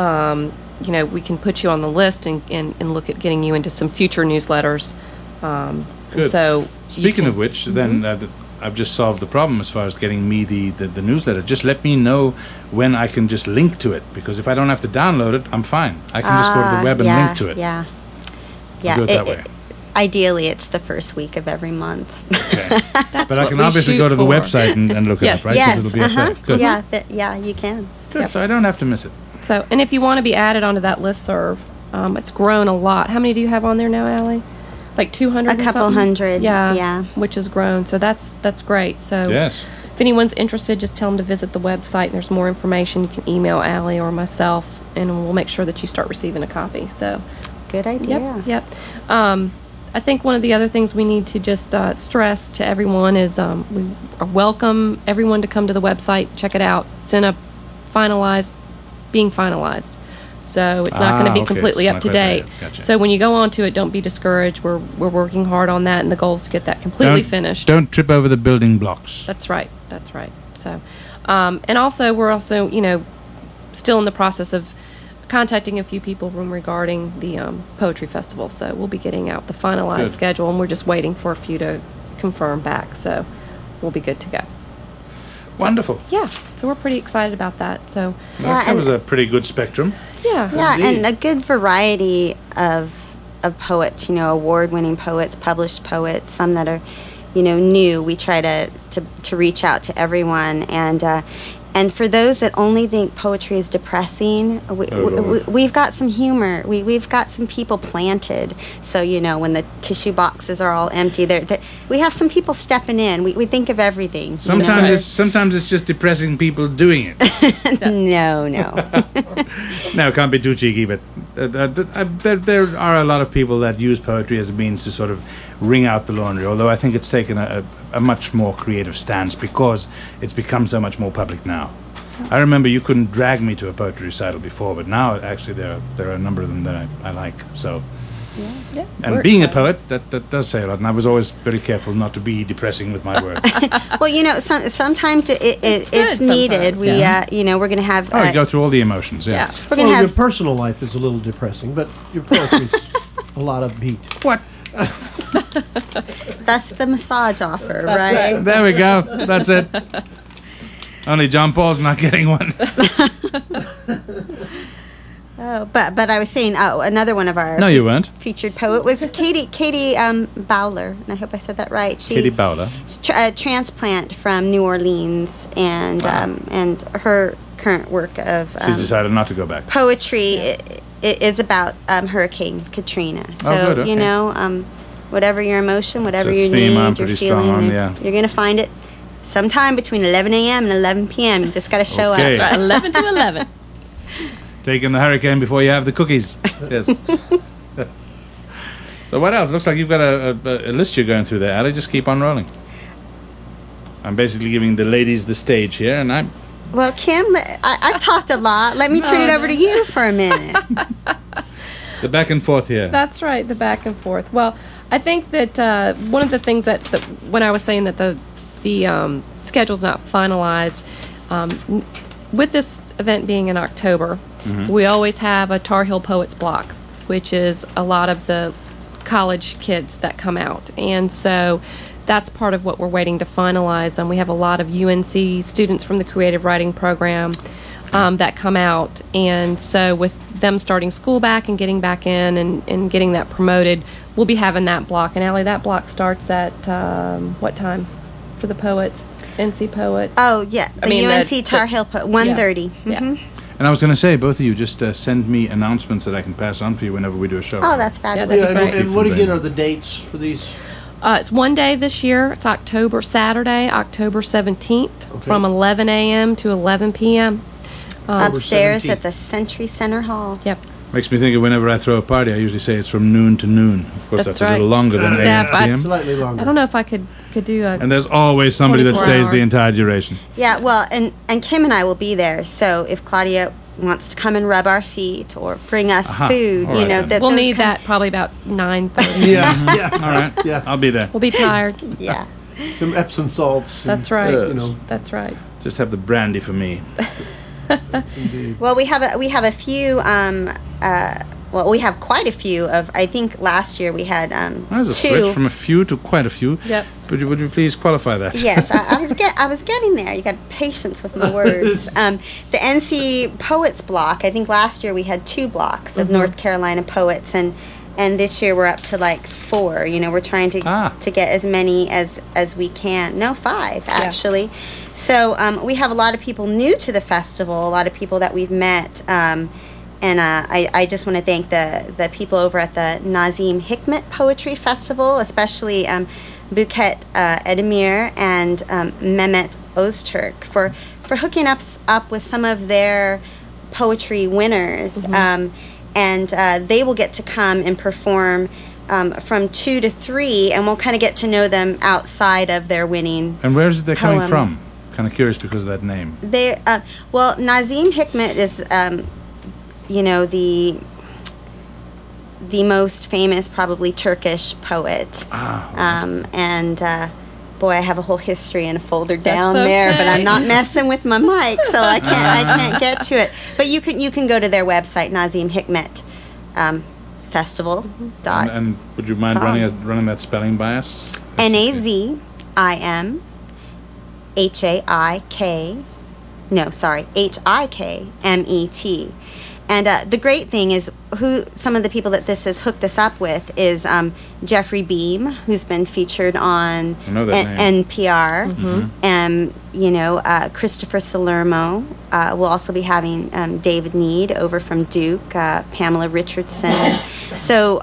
we can put you on the list and look at getting you into some future newsletters. And
Good.
so,
Speaking of which, then I've just solved the problem as far as getting me the newsletter. Just let me know when I can just link to it, because if I don't have to download it, I'm fine. I can just go to the web and link to it.
Yeah.
do it that way.
Ideally, it's the first week of every month.
Okay.
that's
But I
what
can
we
obviously
shoot
go to the
for.
website and look
Yes,
it up, right?
Yes.
Because it'll be up there. Good.
Yeah, you can.
Good.
Yep.
So I don't have to miss it.
So, and if you want to be added onto that listserv, it's grown a lot. How many do you have on there now, Allie? Like 200?
A
and
couple
something?
hundred,
Yeah.
yeah.
Which has grown. So that's great. So
Yes.
if anyone's interested, just tell them to visit the website. There's more information. You can email Allie or myself, and we'll make sure that you start receiving a copy. So,
Good idea.
yep. I think one of the other things we need to just stress to everyone is we welcome everyone to come to the website, check it out. It's being finalized. So it's not going to be
okay.
completely
It's
up to
not quite
date.
there yet. Gotcha.
So when you go onto it, don't be discouraged. We're working hard on that, and the goal is to get that completely finished.
Don't trip over the building blocks.
That's right. That's right. So, and also we're also still in the process of contacting a few people regarding the poetry festival. So we'll be getting out the finalized
Good.
schedule, and we're just waiting for a few to confirm back. So we'll be good to go.
Wonderful.
Yeah. So we're pretty excited about that. So
That
Yeah,
covers a pretty good spectrum.
yeah.
Yeah,
Indeed.
and a good variety of poets, award-winning poets, published poets, some that are, new. We try to reach out to everyone, and for those that only think poetry is depressing, we've got some humor. We've got some people planted. So when the tissue boxes are all empty, we have some people stepping in. We think of everything.
Sometimes it's just depressing people doing it.
No.
No, can't be too cheeky, but there are a lot of people that use poetry as a means to sort of wring out the laundry, although I think it's taken a much more creative stance because it's become so much more public now. I remember you couldn't drag me to a poetry recital before, but now actually there are a number of them that I like. So,
Yeah.
and
We're
being a
excited.
poet, that does say a lot, and I was always very careful not to be depressing with my work.
Well, sometimes it's
good
needed.
sometimes,
We're going to have.
Oh, you go through all the emotions, yeah.
Yeah.
We're going to
Your
have.
personal life is a little depressing, but your poetry's a lot of beat.
What?
That's the massage offer, right?
There we go. That's it. Only John Paul's not getting one.
Oh, but I was saying, another one of our
No, you weren't.
featured poet was Katie Bowler, and I hope I said that right.
Katie Bowler.
A transplant from New Orleans, and her current work of
She's decided not to go back.
poetry is about Hurricane Katrina. So
Oh, good, okay.
whatever your emotion, whatever
It's a
your
theme
need,
I'm
you're
pretty strong
feeling,
on,
and
yeah.
you're going to find it sometime between 11 a.m. and 11 p.m. You just got to show
Okay.
up.
That's right, 11 to 11.
Taking the hurricane before you have the cookies. Yes. So what else? Looks like you've got a list you're going through there, Ali. Just keep on rolling. I'm basically giving the ladies the stage here, and I'm...
Well, Kim, I talked a lot. Let me turn it over to you for a minute.
The back and forth here.
That's right, the back and forth. Well, I think that one of the things that when I was saying that the schedule's not finalized, with this event being in October, we always have a Tar Heel Poets block, which is a lot of the college kids that come out. And so that's part of what we're waiting to finalize. We have a lot of UNC students from the creative writing program that come out. And so with them starting school back and getting back in and getting that promoted, we'll be having that block. And Allie, that block starts at what time for the poets, NC Poet?
Oh, yeah. The UNC Tar Heel 1:30.
Yeah.
Mhm.
And I was going to say, both of you, just send me announcements that I can pass on for you whenever we do a show.
Oh, that's fabulous.
that'd
Yeah,
be
and,
great.
and what again are the dates for these?
It's one day this year. It's Saturday, October 17th,
Okay.
from 11 a.m. to 11 p.m.
Upstairs
17th.
at the Century Center Hall.
Yep.
Makes me think of whenever I throw a party, I usually say it's from noon to noon. Of course,
That's
that's a little
right.
longer than
Yeah,
8
but-
p.m.
Slightly longer.
I don't know if I could do a...
And there's always somebody that
24
stays
hour.
the entire duration.
Yeah, well, and Kim and I will be there. So if Claudia wants to come and rub our feet or bring us
Aha.
food,
All
you
right
know,
then.
We'll
those
need
kind-
that probably about 9:30.
Yeah, yeah.
All right.
Yeah.
I'll be there.
We'll be tired.
Yeah.
Some Epsom salts. and,
That's right.
You know,
That's right.
Just have the brandy for me.
indeed.
Well, we have a few. Well, we have quite a few of. I think last year we had
There's a
two.
switch from a few to quite a few.
Yep.
Would you please qualify that?
Yes, I was getting there. You got patience with my words. The NC Poets block. I think last year we had 2 blocks of North Carolina poets, and this year we're up to like 4. You know, we're trying to get as many as we can. No, 5 actually. So we have a lot of people new to the festival. A lot of people that we've met. And I just want to thank the people over at the Nazim Hikmet Poetry Festival, especially Buket Edemir and Mehmet Öztürk for hooking us up with some of their poetry winners. And they will get to come and perform from 2 to 3, and we'll kind of get to know them outside of their winning.
And where is it they're coming
Poem.
from? Kind of curious because of that name.
They well, Nazim Hikmet is you know, the most famous probably Turkish poet. And boy, I have a whole history in a folder down there, but I'm not messing with my mic, so I can't get to it. But you can go to their website, Nazim Hikmet Festival.
And would you mind running that spelling by us?
NAZIM HIKMET. And the great thing is some of the people that this has hooked us up with is Jeffrey Beam, who's been featured on
I know that name.
NPR, and Christopher Salermo. We'll also be having David Need over from Duke, Pamela Richardson. So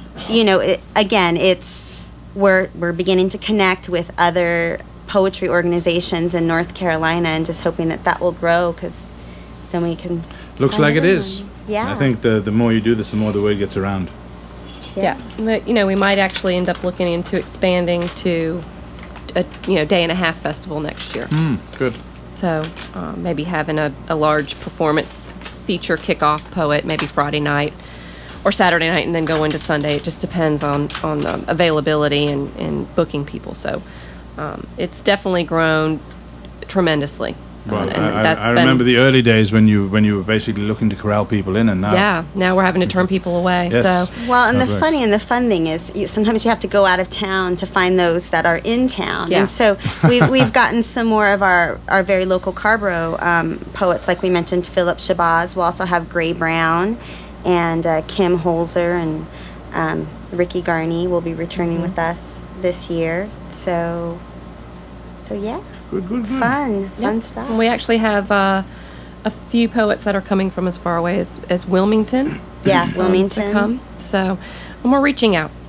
we're beginning to connect with other poetry organizations in North Carolina, and just hoping that will grow, because then we can.
Looks like it is.
Yeah.
I think the more you do this, the more the word gets around.
Yeah. But, we might actually end up looking into expanding to a day and a half festival next year.
Good.
So maybe having a large performance feature kickoff poet maybe Friday night or Saturday night, and then go into Sunday. It just depends on availability and booking people. So it's definitely grown tremendously.
Well,
And
I remember the early days when you were basically looking to corral people in, and now
now we're having to turn people away.
Yes.
So
Well, and
That
the fun thing is, sometimes you have to go out of town to find those that are in town.
Yeah.
And so we've gotten some more of our very local Carborough poets, like we mentioned, Philip Shabazz. We'll also have Gray Brown and Kim Holzer, and Ricky Garney will be returning with us this year. So yeah,
good.
fun stuff.
And we actually have a few poets that are coming from as far away as Wilmington.
Yeah,
To
Wilmington.
come. So, and we're reaching out.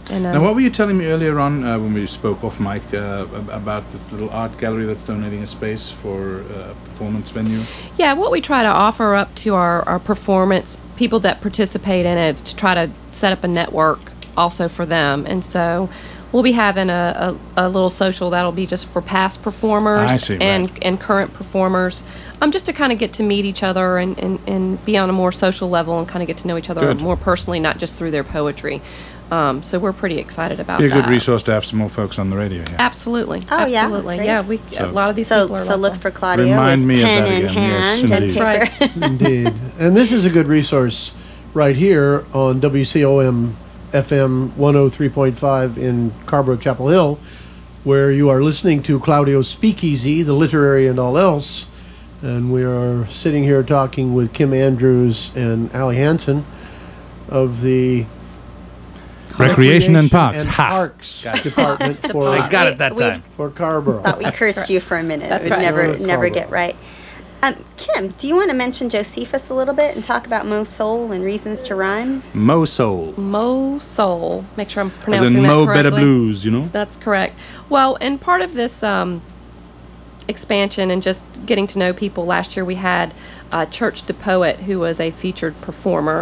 And
Now, what were you telling me earlier on when we spoke off mic about the little art gallery that's donating a space for a performance venue?
Yeah, what we try to offer up to our performance people that participate in it is to try to set up a network also for them. And so we'll be having a little social that'll be just for past performers
I see, right.
and current performers, just to kind of get to meet each other and be on a more social level and kind of get to know each other
Good.
more personally, not just through their poetry. So we're pretty excited about
Be a
that.
good resource to have some more folks on the radio here.
Absolutely.
Oh, yeah,
Absolutely.
great.
Yeah,
So-
a lot of these
So,
people are
so look
local.
for Claudio
Remind
with
me of
pen
that
in
again. Yes,
hand
indeed.
and paper.
Right.
Indeed. And this is a good resource right here on WCOM FM 103.5 in Carborough, Chapel Hill, where you are listening to Claudio's Speakeasy, the literary and all else. And we are sitting here talking with Kim Andrews and Allie Hansen of the
Recreation and Parks.
and
Ha!
Parks Department
Parks
for,
I got it that
We've-
time.
for Carborough.
Thought we cursed
right.
you for a minute.
That's
It would
right.
never,
That's
never
all
get right. Kim, do you want to mention Josephus a little bit and talk about Mo Soul and Reasons to Rhyme?
Mo Soul.
Mo Soul. Make sure I'm
As
pronouncing
in
that
Mo
correctly.
Better Blues, you know?
That's correct. Well, and part of this expansion and just getting to know people, last year we had Church to Poet, who was a featured performer,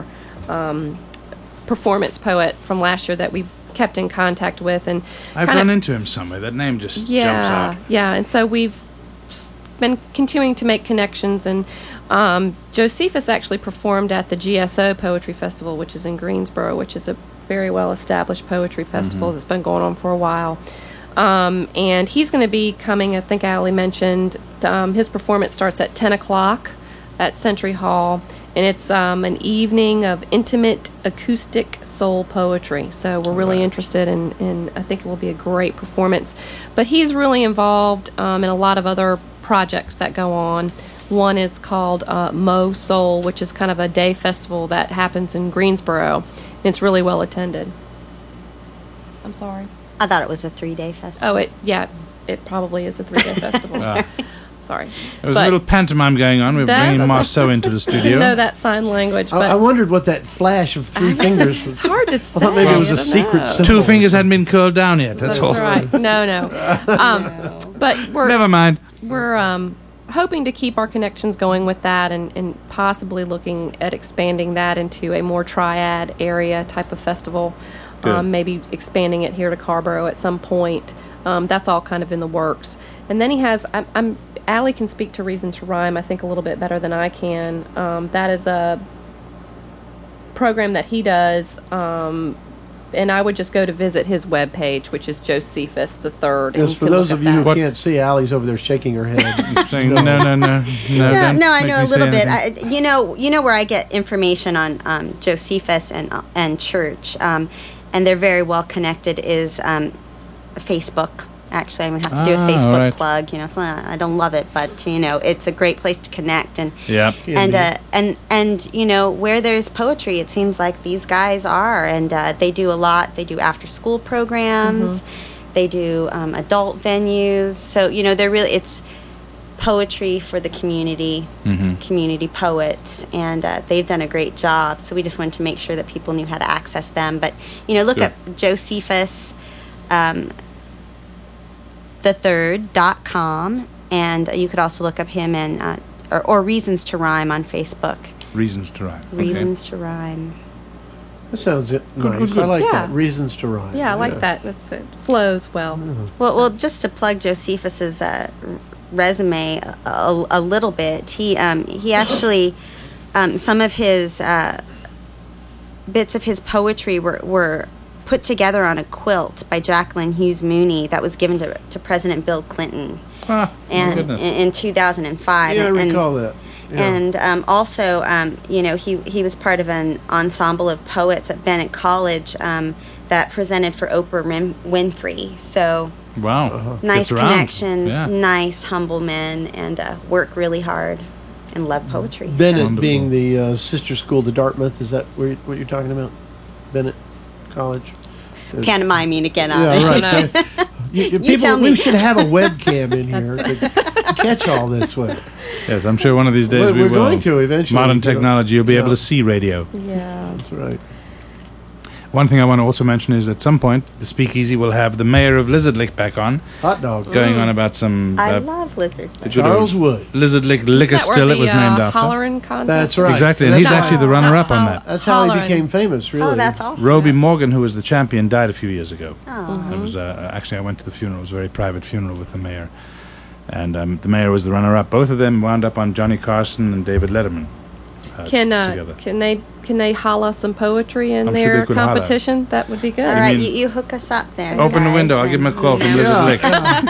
performance poet from last year that we've kept in contact with. And
I've
kinda-
run into him somewhere. That name just jumps out.
Yeah, and so we've been continuing to make connections, and Josephus actually performed at the GSO Poetry Festival, which is in Greensboro, which is a very well-established poetry festival that's been going on for a while. And he's going to be coming, I think Allie mentioned, his performance starts at 10 o'clock at Century Hall, and it's an evening of intimate acoustic soul poetry. So we're really interested in I think it will be a great performance. But he's really involved in a lot of other projects that go on. One is called Mo Soul, which is kind of a day festival that happens in Greensboro, and it's really well attended. I'm sorry.
I thought it was a 3-day festival.
Oh, it probably is a 3-day festival. Sorry.
There was a little pantomime going on. We're bringing Marceau into the
I
studio.
didn't know that sign language, but
I wondered what that flash of three fingers was.
it's hard to say.
I thought maybe it was
I
a
don't
secret
know.
symbol.
Two fingers hadn't been curled down yet. That's all.
That's right. No. But
Never mind.
we're hoping to keep our connections going with that, and possibly looking at expanding that into a more triad area type of festival.
Good.
Maybe expanding it here to Carborough at some point. That's all kind of in the works. And then he has, Allie can speak to Reason to Rhyme, I think, a little bit better than I can. That is a program that he does, and I would just go to visit his webpage, which is Josephus the Third.
Yes, for those of you who can't see, Allie's over there shaking her head.
Saying no.
No,
don't
I
make
know
me
a
say
little bit.
anything.
You know where I get information on Josephus and church, and they're very well connected. Is Facebook. Actually, I'm gonna have to do a
Ah,
Facebook
all right.
plug. It's not, I don't love it, but it's a great place to connect and
Yeah.
and where there's poetry, it seems like these guys are, and they do a lot. They do after school programs. They do adult venues. So they're really it's poetry for the community, community poets, and they've done a great job. So we just wanted to make sure that people knew how to access them. But look
Good.
up Josephus thethird.com, and you could also look up him and or Reasons to Rhyme on Facebook.
Reasons to Rhyme. Okay.
Reasons to Rhyme.
That sounds nice.
good.
I like
Yeah.
that. Reasons to Rhyme.
Yeah, I like that. It flows well.
Well, just to plug Josephus's resume a little bit, he actually some of his bits of his poetry were put together on a quilt by Jacqueline Hughes Mooney that was given to President Bill Clinton
Ah, my
and
goodness.
in 2005.
Yeah, I
And-
recall that. Yeah.
And also, he was part of an ensemble of poets at Bennett College that presented for Oprah Winfrey. So
Wow.
nice
Gets around.
connections,
Yeah.
nice, humble men, and work really hard and love poetry.
Bennett
Wonderful.
being the sister school to Dartmouth, is that what you're talking about? Bennett College?
Pantomiming again,
Yeah,
Avi.
right.
tell
People,
me.
we should have a webcam in here to catch all this with.
Yes, I'm sure one of these days
We're
we will.
going to eventually.
Modern technology, you'll be able
Yeah.
to see radio.
Yeah.
That's right.
One thing I want to also mention is at some point the Speakeasy will have the mayor of Lizard Lick back on,
Hot dog.
going on about some.
I love lizard.
did you know
Charles Wood.
Lizard Lick liquor
Isn't that
still
where
it was
the,
named after.
Hollering contest?
That's right.
Exactly, and
That's
he's
how-
actually the runner-up on that.
That's how he
Hollering.
became famous, really.
Oh, that's awesome.
Roby Morgan, who was the champion, died a few years ago.
Oh.
It was actually I went to the funeral. It was a very private funeral with the mayor, and the mayor was the runner-up. Both of them wound up on Johnny Carson and David Letterman. Together.
Can they holla some poetry in
I'm sure
their
they could holla.
competition? That would be good.
All right,
mean-
you hook us up there.
Open the
guys,
window. I'll
and,
give him a call
you
from
know.
Lizard Lick.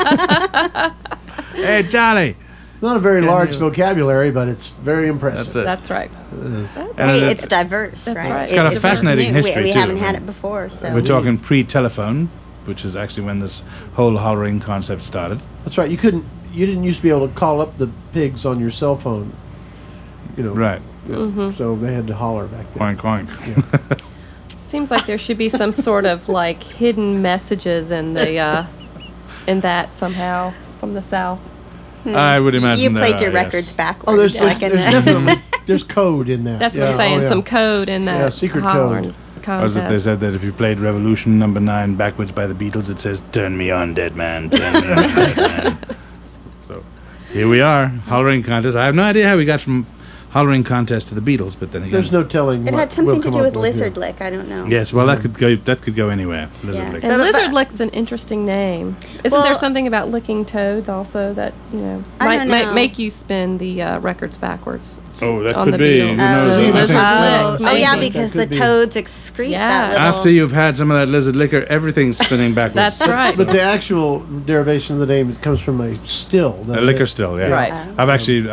Yeah.
Hey, Charlie.
It's not a very
Can
large
you-
vocabulary, but it's very impressive.
That's it.
That's right.
And
Hey,
it-
it's diverse,
That's
right?
right. It's
got a
It's
fascinating
new.
history,
We
too.
haven't had it before, so.
We're talking pre-telephone, which is actually when this whole hollering concept started.
That's right. You didn't used to be able to call up the pigs on your cell phone. You know.
Right.
Yeah. So they had to holler back then.
Oink, oink.
Seems like there should be some sort of like hidden messages in the in that somehow from the South.
I would imagine
You
there
played
are,
your
yes.
records backwards.
Oh, there's
back in the-
definitely there's code in that.
That's what
Yeah,
I'm saying.
oh, yeah.
Some code in that.
Yeah, secret
hollering
Or is it they
contest.
said that if you played Revolution No. 9 backwards by the Beatles, it says, "Turn me on, dead man, turn me on, dead man." So, here we are, hollering contest. I have no idea how we got from hollering contest to the Beatles, but then again...
There's no telling.
It
what
had something
we'll
to
come
do
up
with Lizard
here.
Lick. I don't know.
Yes, well, that could go anywhere, Lizard
Yeah.
Lick.
And
But-
Lizard Lick's an interesting name. Isn't
Well-
there something about licking toads also that,
I don't know.
make you spin the records backwards?
Oh, that
on
could
the
be.
Beatles.
Who knows?
Oh,
I
Lizard
think-
Lick.
Oh, yeah,
Maybe.
because
That
the
could be.
toads excrete
Yeah.
that little...
After you've had some of that Lizard Liquor, everything's spinning backwards.
That's right.
But the actual derivation of the name comes from a still.
A liquor still, yeah.
Right.
I've actually,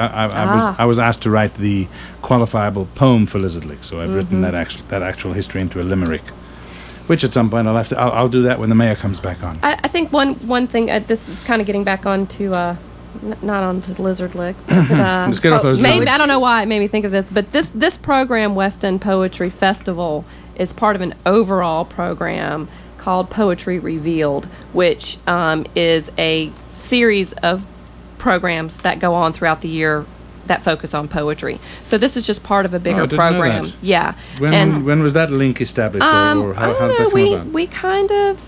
I was asked to write the qualifiable poem for Lizard Lick, so I've written that actual history into a limerick, which at some point I'll do that when the mayor comes back on.
I think one thing, this is kind of getting back onto not onto Lizard Lick. But,
Let's get off those
maybe
lizards.
I don't know why it made me think of this, but this program, West End Poetry Festival, is part of an overall program called Poetry Revealed, which is a series of programs that go on throughout the year that focus on poetry. So this is just part of a bigger
I didn't know
program.
that.
Yeah.
When was that link established, or
I
how
don't
did that
know.
come about?
We kind of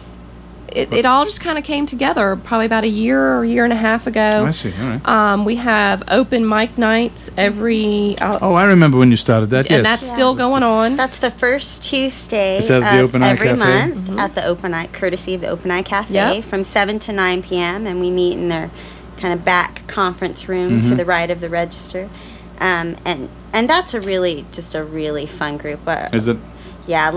it all just kind of came together probably about a year and a half ago.
I see. All right.
We have open mic nights every
Oh, I remember when you started that. Yes.
and that's still going on.
That's the first Tuesday
Is that at the
of
Open Eye
every
Cafe?
month at the Open Eye, courtesy of the Open Eye Cafe,
Yep.
from 7 to 9 p.m. And we meet in their kind of back conference room to the right of the register. And that's a really fun group.
Is it?
Yeah,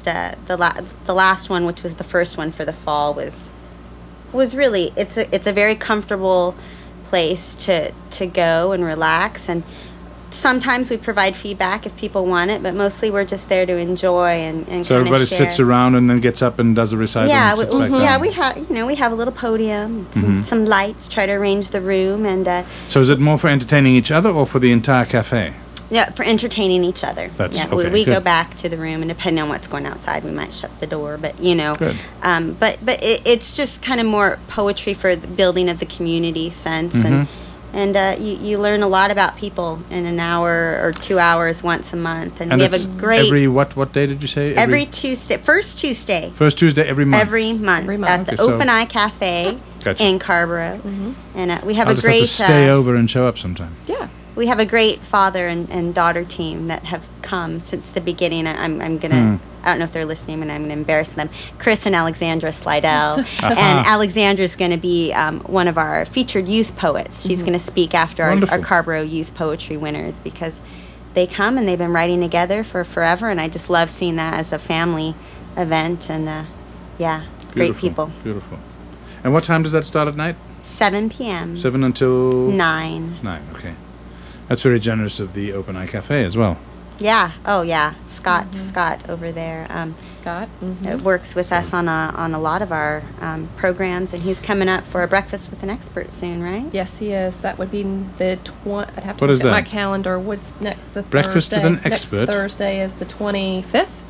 the last one, which was the first one for the fall, was really it's a very comfortable place to go and relax, and sometimes we provide feedback if people want it, but mostly we're just there to enjoy and
So
kind
everybody
of share.
sits around and then gets up and does a recital
Yeah,
and sits back down.
yeah, we have a little podium, some lights, try to arrange the room, and
So is it more for entertaining each other or for the entire cafe?
yeah, for entertaining each other.
That's-
yeah,
okay,
we go
good.
back to the room, and depending on what's going outside, we might shut the door. But
Good.
but it's just kind of more poetry for the building of the community sense, and you learn a lot about people in an hour or 2 hours once a month, and we have
it's
a great
every what day did you say?
every Tuesday, first Tuesday.
First Tuesday every month.
Every month,
Every month.
at the
Okay, so-
Open Eye Cafe
Gotcha.
in Carrboro, and we have
I'll
a
just
great
have to stay over and show up sometime.
Yeah.
we have a great father and daughter team that have come since the beginning. I'm gonna I don't know if they're listening, and I'm gonna embarrass them. Chris and Alexandra Slidell, and Alexandra's going to be one of our featured youth poets. She's going to speak after our
Wonderful.
Carrboro Youth Poetry winners, because they come and they've been writing together for forever, and I just love seeing that as a family event. And yeah, great
Beautiful,
people.
Beautiful. And what time does that start at night?
7 p.m.
7 until
9.
9. Okay. That's very generous of the Open Eye Cafe as well.
Yeah. Oh, yeah. Scott over there.
Scott.
Works with us on a lot of our programs, and he's coming up for a breakfast with an expert soon, right?
Yes, he is. That would be the I'd have to
What
look
is
at my
that?
calendar. What's next? The
Breakfast with
Thursday.
an expert?
Next Thursday is the 25th.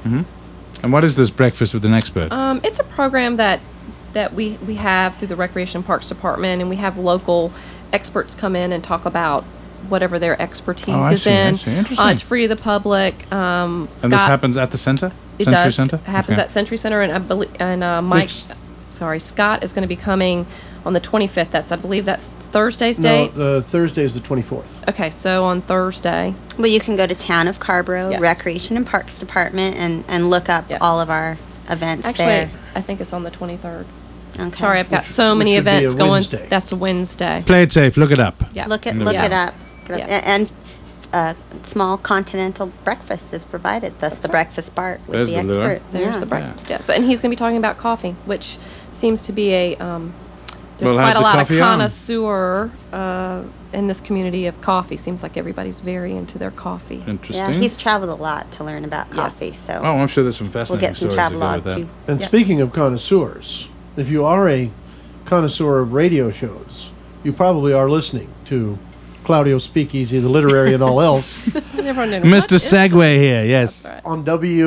And what is this breakfast with an expert?
It's a program that we have through the Recreation Parks Department, and we have local experts come in and talk about whatever their expertise
Oh, I
is
see, I
in.
see. Interesting.
It's free to the public.
and this
Scott,
happens at the center?
It
Century
does.
Center?
It happens
Okay.
at Century Center, and I believe, and Mike, Scott is going to be coming on the 25th. I believe that's Thursday's date.
No, Thursday is the 24th.
Okay, so on Thursday.
Well, you can go to Town of Carborough
Yeah.
Recreation and Parks Department and look up
Yeah.
all of our events
Actually,
there.
I think it's on the 23rd.
Okay.
Sorry, I've got
Which-
so many
which would be a
events going.
Wednesday.
That's a Wednesday.
Play it safe. Look it up.
Yeah.
Look it
Yeah.
up.
Yeah.
And small continental breakfast is provided. Thus, the breakfast bar with
There's
the
the lure.
expert.
There's
Yeah.
the breakfast. Yeah. So, and he's going to be talking about coffee, which seems to be a there's
We'll have
quite a
the
lot of
coffee on.
connoisseur in this community of coffee. Seems like everybody's very into their coffee.
Yeah,
Interesting.
he's traveled a lot to learn about
Yes.
coffee, so
Oh, I'm sure there's some
we'll
fascinating
get some
stories
travel
to go
log
with that.
too.
And
Yeah.
speaking of connoisseurs, if you are a connoisseur of radio shows, you probably are listening to Claudio Speakeasy, the literary and all else,
Everyone knew
Mr.
what is-
Segway here, yes.
That's right.
on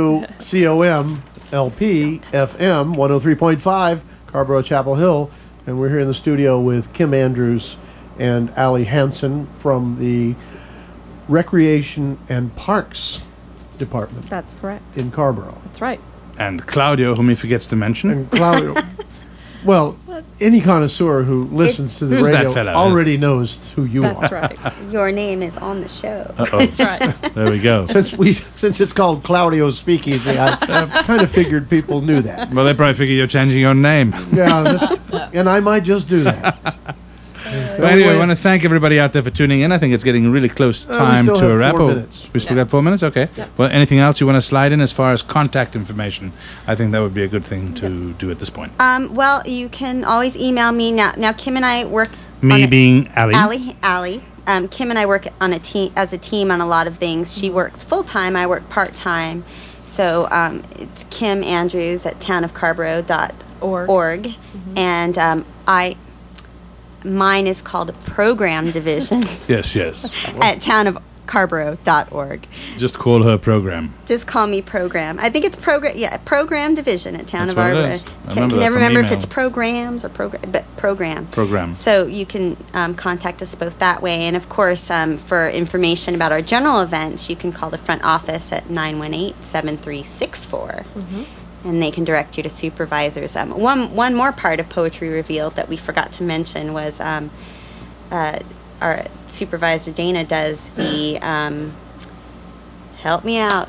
WCOM LP FM 103.5, Carborough Chapel Hill. And we're here in the studio with Kim Andrews and Allie Hansen from the Recreation and Parks Department
That's correct.
in Carborough.
That's right.
And Claudio, whom he forgets to mention.
And Claudio, well, any connoisseur who listens to the
Who's that
radio
fellow?
already knows who you
That's
are.
right.
Your name is on the show.
That's right.
There we go.
Since it's called Claudio Speakeasy, I kind of figured people knew that.
Well, they probably figure you're changing your name.
Yeah, and I might just do that.
So anyway, I want to thank everybody out there for tuning in. I think it's getting really close
we
time
still
to
have
a wrap.
4
Oh,
minutes.
We still
Yeah.
got 4 minutes? Okay.
Yeah.
Well, anything else you want to slide in as far as contact information? I think that would be a good thing to do at this point.
Well, you can always email me now. Now, Kim and I work.
Me being Allie.
Allie. Kim and I work on a team on a lot of things. She works full time. I work part time. So it's Kim Andrews at townofcarborough.org, and mine is called a program division
Yes, yes.
at townofcarborough.org.
Just call her program.
Just call me program. I think it's program. Yeah, program division at Town
That's
of
what it
Arbor.
is. I
Can
remember that
never
from
remember if
email.
it's programs or program, but program.
Program.
So you can contact us both that way, and of course, for information about our general events, you can call the front office at 918-7364. And they can direct you to supervisors. One more part of Poetry Revealed that we forgot to mention was our supervisor Dana does the help me out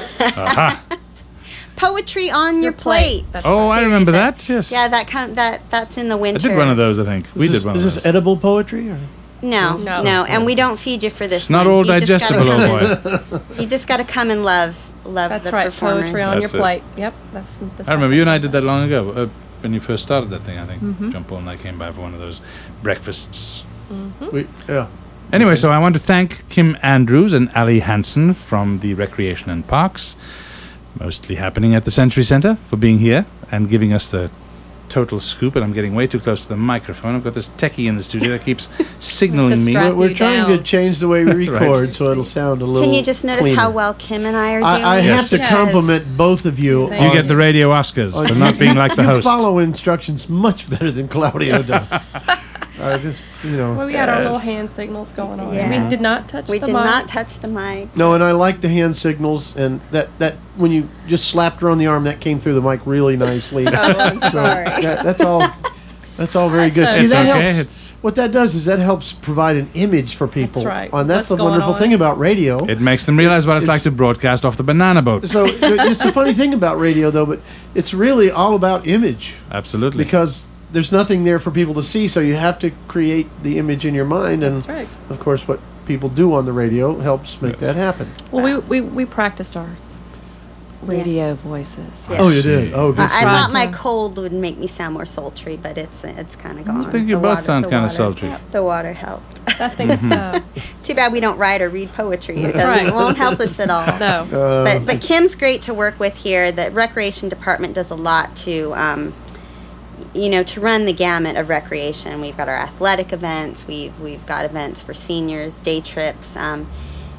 poetry on your plate.
That's
Oh, I remember that. Yes.
Yeah, that's in the
I
winter.
did one of those, I think. We did one of
Is
those.
this edible poetry? Or?
No,
No.
and we don't feed you for this.
It's not
one.
all
You just gotta
digestible,
come
oh boy.
You just got to come and love
That's
the
right.
performers.
Poetry on
That's
your
it.
plate. Yep. That's the
I remember
second.
you and I did that long ago when you first started that thing, I think. John Paul and I came by for one of those breakfasts.
Yeah.
Anyway, so I want to thank Kim Andrews and Allie Hansen from the Recreation and Parks, mostly happening at the Century Center, for being here and giving us the total scoop. And I'm getting way too close to the microphone. I've got this techie in the studio that keeps signaling me.
Distract-
We're
you
trying
down.
to change the way we record
Right.
so it'll sound a little
Can you just notice
cleaner.
how well Kim and I are doing?
I have to
Yes.
compliment both of you.
Thank
You
on-
get the radio Oscars for not being like the
you
host.
follow instructions much better than Claudio does. I just,
Well, we had our little
Yes.
hand signals going on.
Yeah.
We did not touch
We
the
did
mic.
not touch the mic.
No, and I like the hand signals, and that when you just slapped her on the arm, that came through the mic really nicely.
Oh, I'm sorry.
That's all. That's all very good.
That's
See,
It's
that
okay.
helps.
It's,
What that does is that helps provide an image for people.
That's right.
And that's
What's
the wonderful
going
thing
on.
about radio.
it makes them realize what it's
It's-
like to broadcast off the banana boat.
So it's the funny thing about radio, though, but it's really all about image
Absolutely.
because there's nothing there for people to see, so you have to create the image in your mind, and
That's right.
of course, what people do on the radio helps make that happen.
Well, we practiced our radio voices.
Yeah.
Oh, you did. Oh, good.
I
right.
thought my cold would make me sound more sultry, but it's kind of gone.
I think you
The
both
water-
sound
the
kind of
water-
sultry.
The water helped.
I think so.
Too bad we don't write or read poetry. It,
That's
doesn't,
right.
it won't help us at all.
No.
But Kim's great to work with here. The recreation department does a lot to, to run the gamut of recreation. We've got our athletic events. We've got events for seniors, day trips.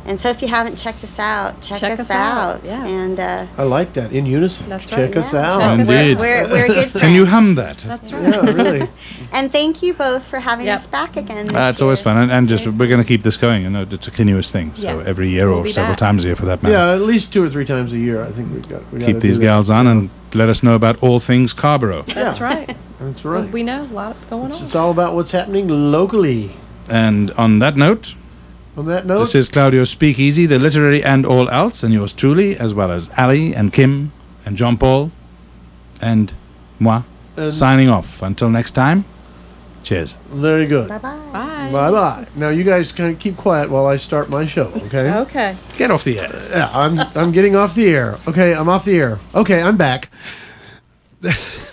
And so if you haven't checked us out, check us out.
Yeah.
And
I like that. In unison.
That's
Check
right.
us
yeah,
out.
check us
Indeed.
We're good friends.
Can you hum that?
That's right.
Yeah, really.
And thank you both for having
Yep.
us back again. This
It's always
year.
fun, and
It's
just
very
we're
fun.
going to keep this going. You know, it's a continuous thing. So
Yeah.
every year
So we'll
or
be
several
back.
times a year, for that matter.
Yeah, at least 2 or 3 times a year. I think we
Keep these gals on and let us know about all things Scarborough.
That's
Yeah.
right.
That's right.
We know a lot going on.
It's all about what's happening locally.
And on that note,
On that note,
this is Claudio Speakeasy, the literary and all else, and yours truly, as well as Ali and Kim and John Paul and moi,
and
signing off. Until next time, cheers.
very good.
Bye-bye.
Bye.
Bye-bye. Now you guys kind of keep quiet while I start my show, okay?
Okay.
Get off the air.
Yeah, I'm getting off the air. Okay, I'm off the air. Okay, I'm back.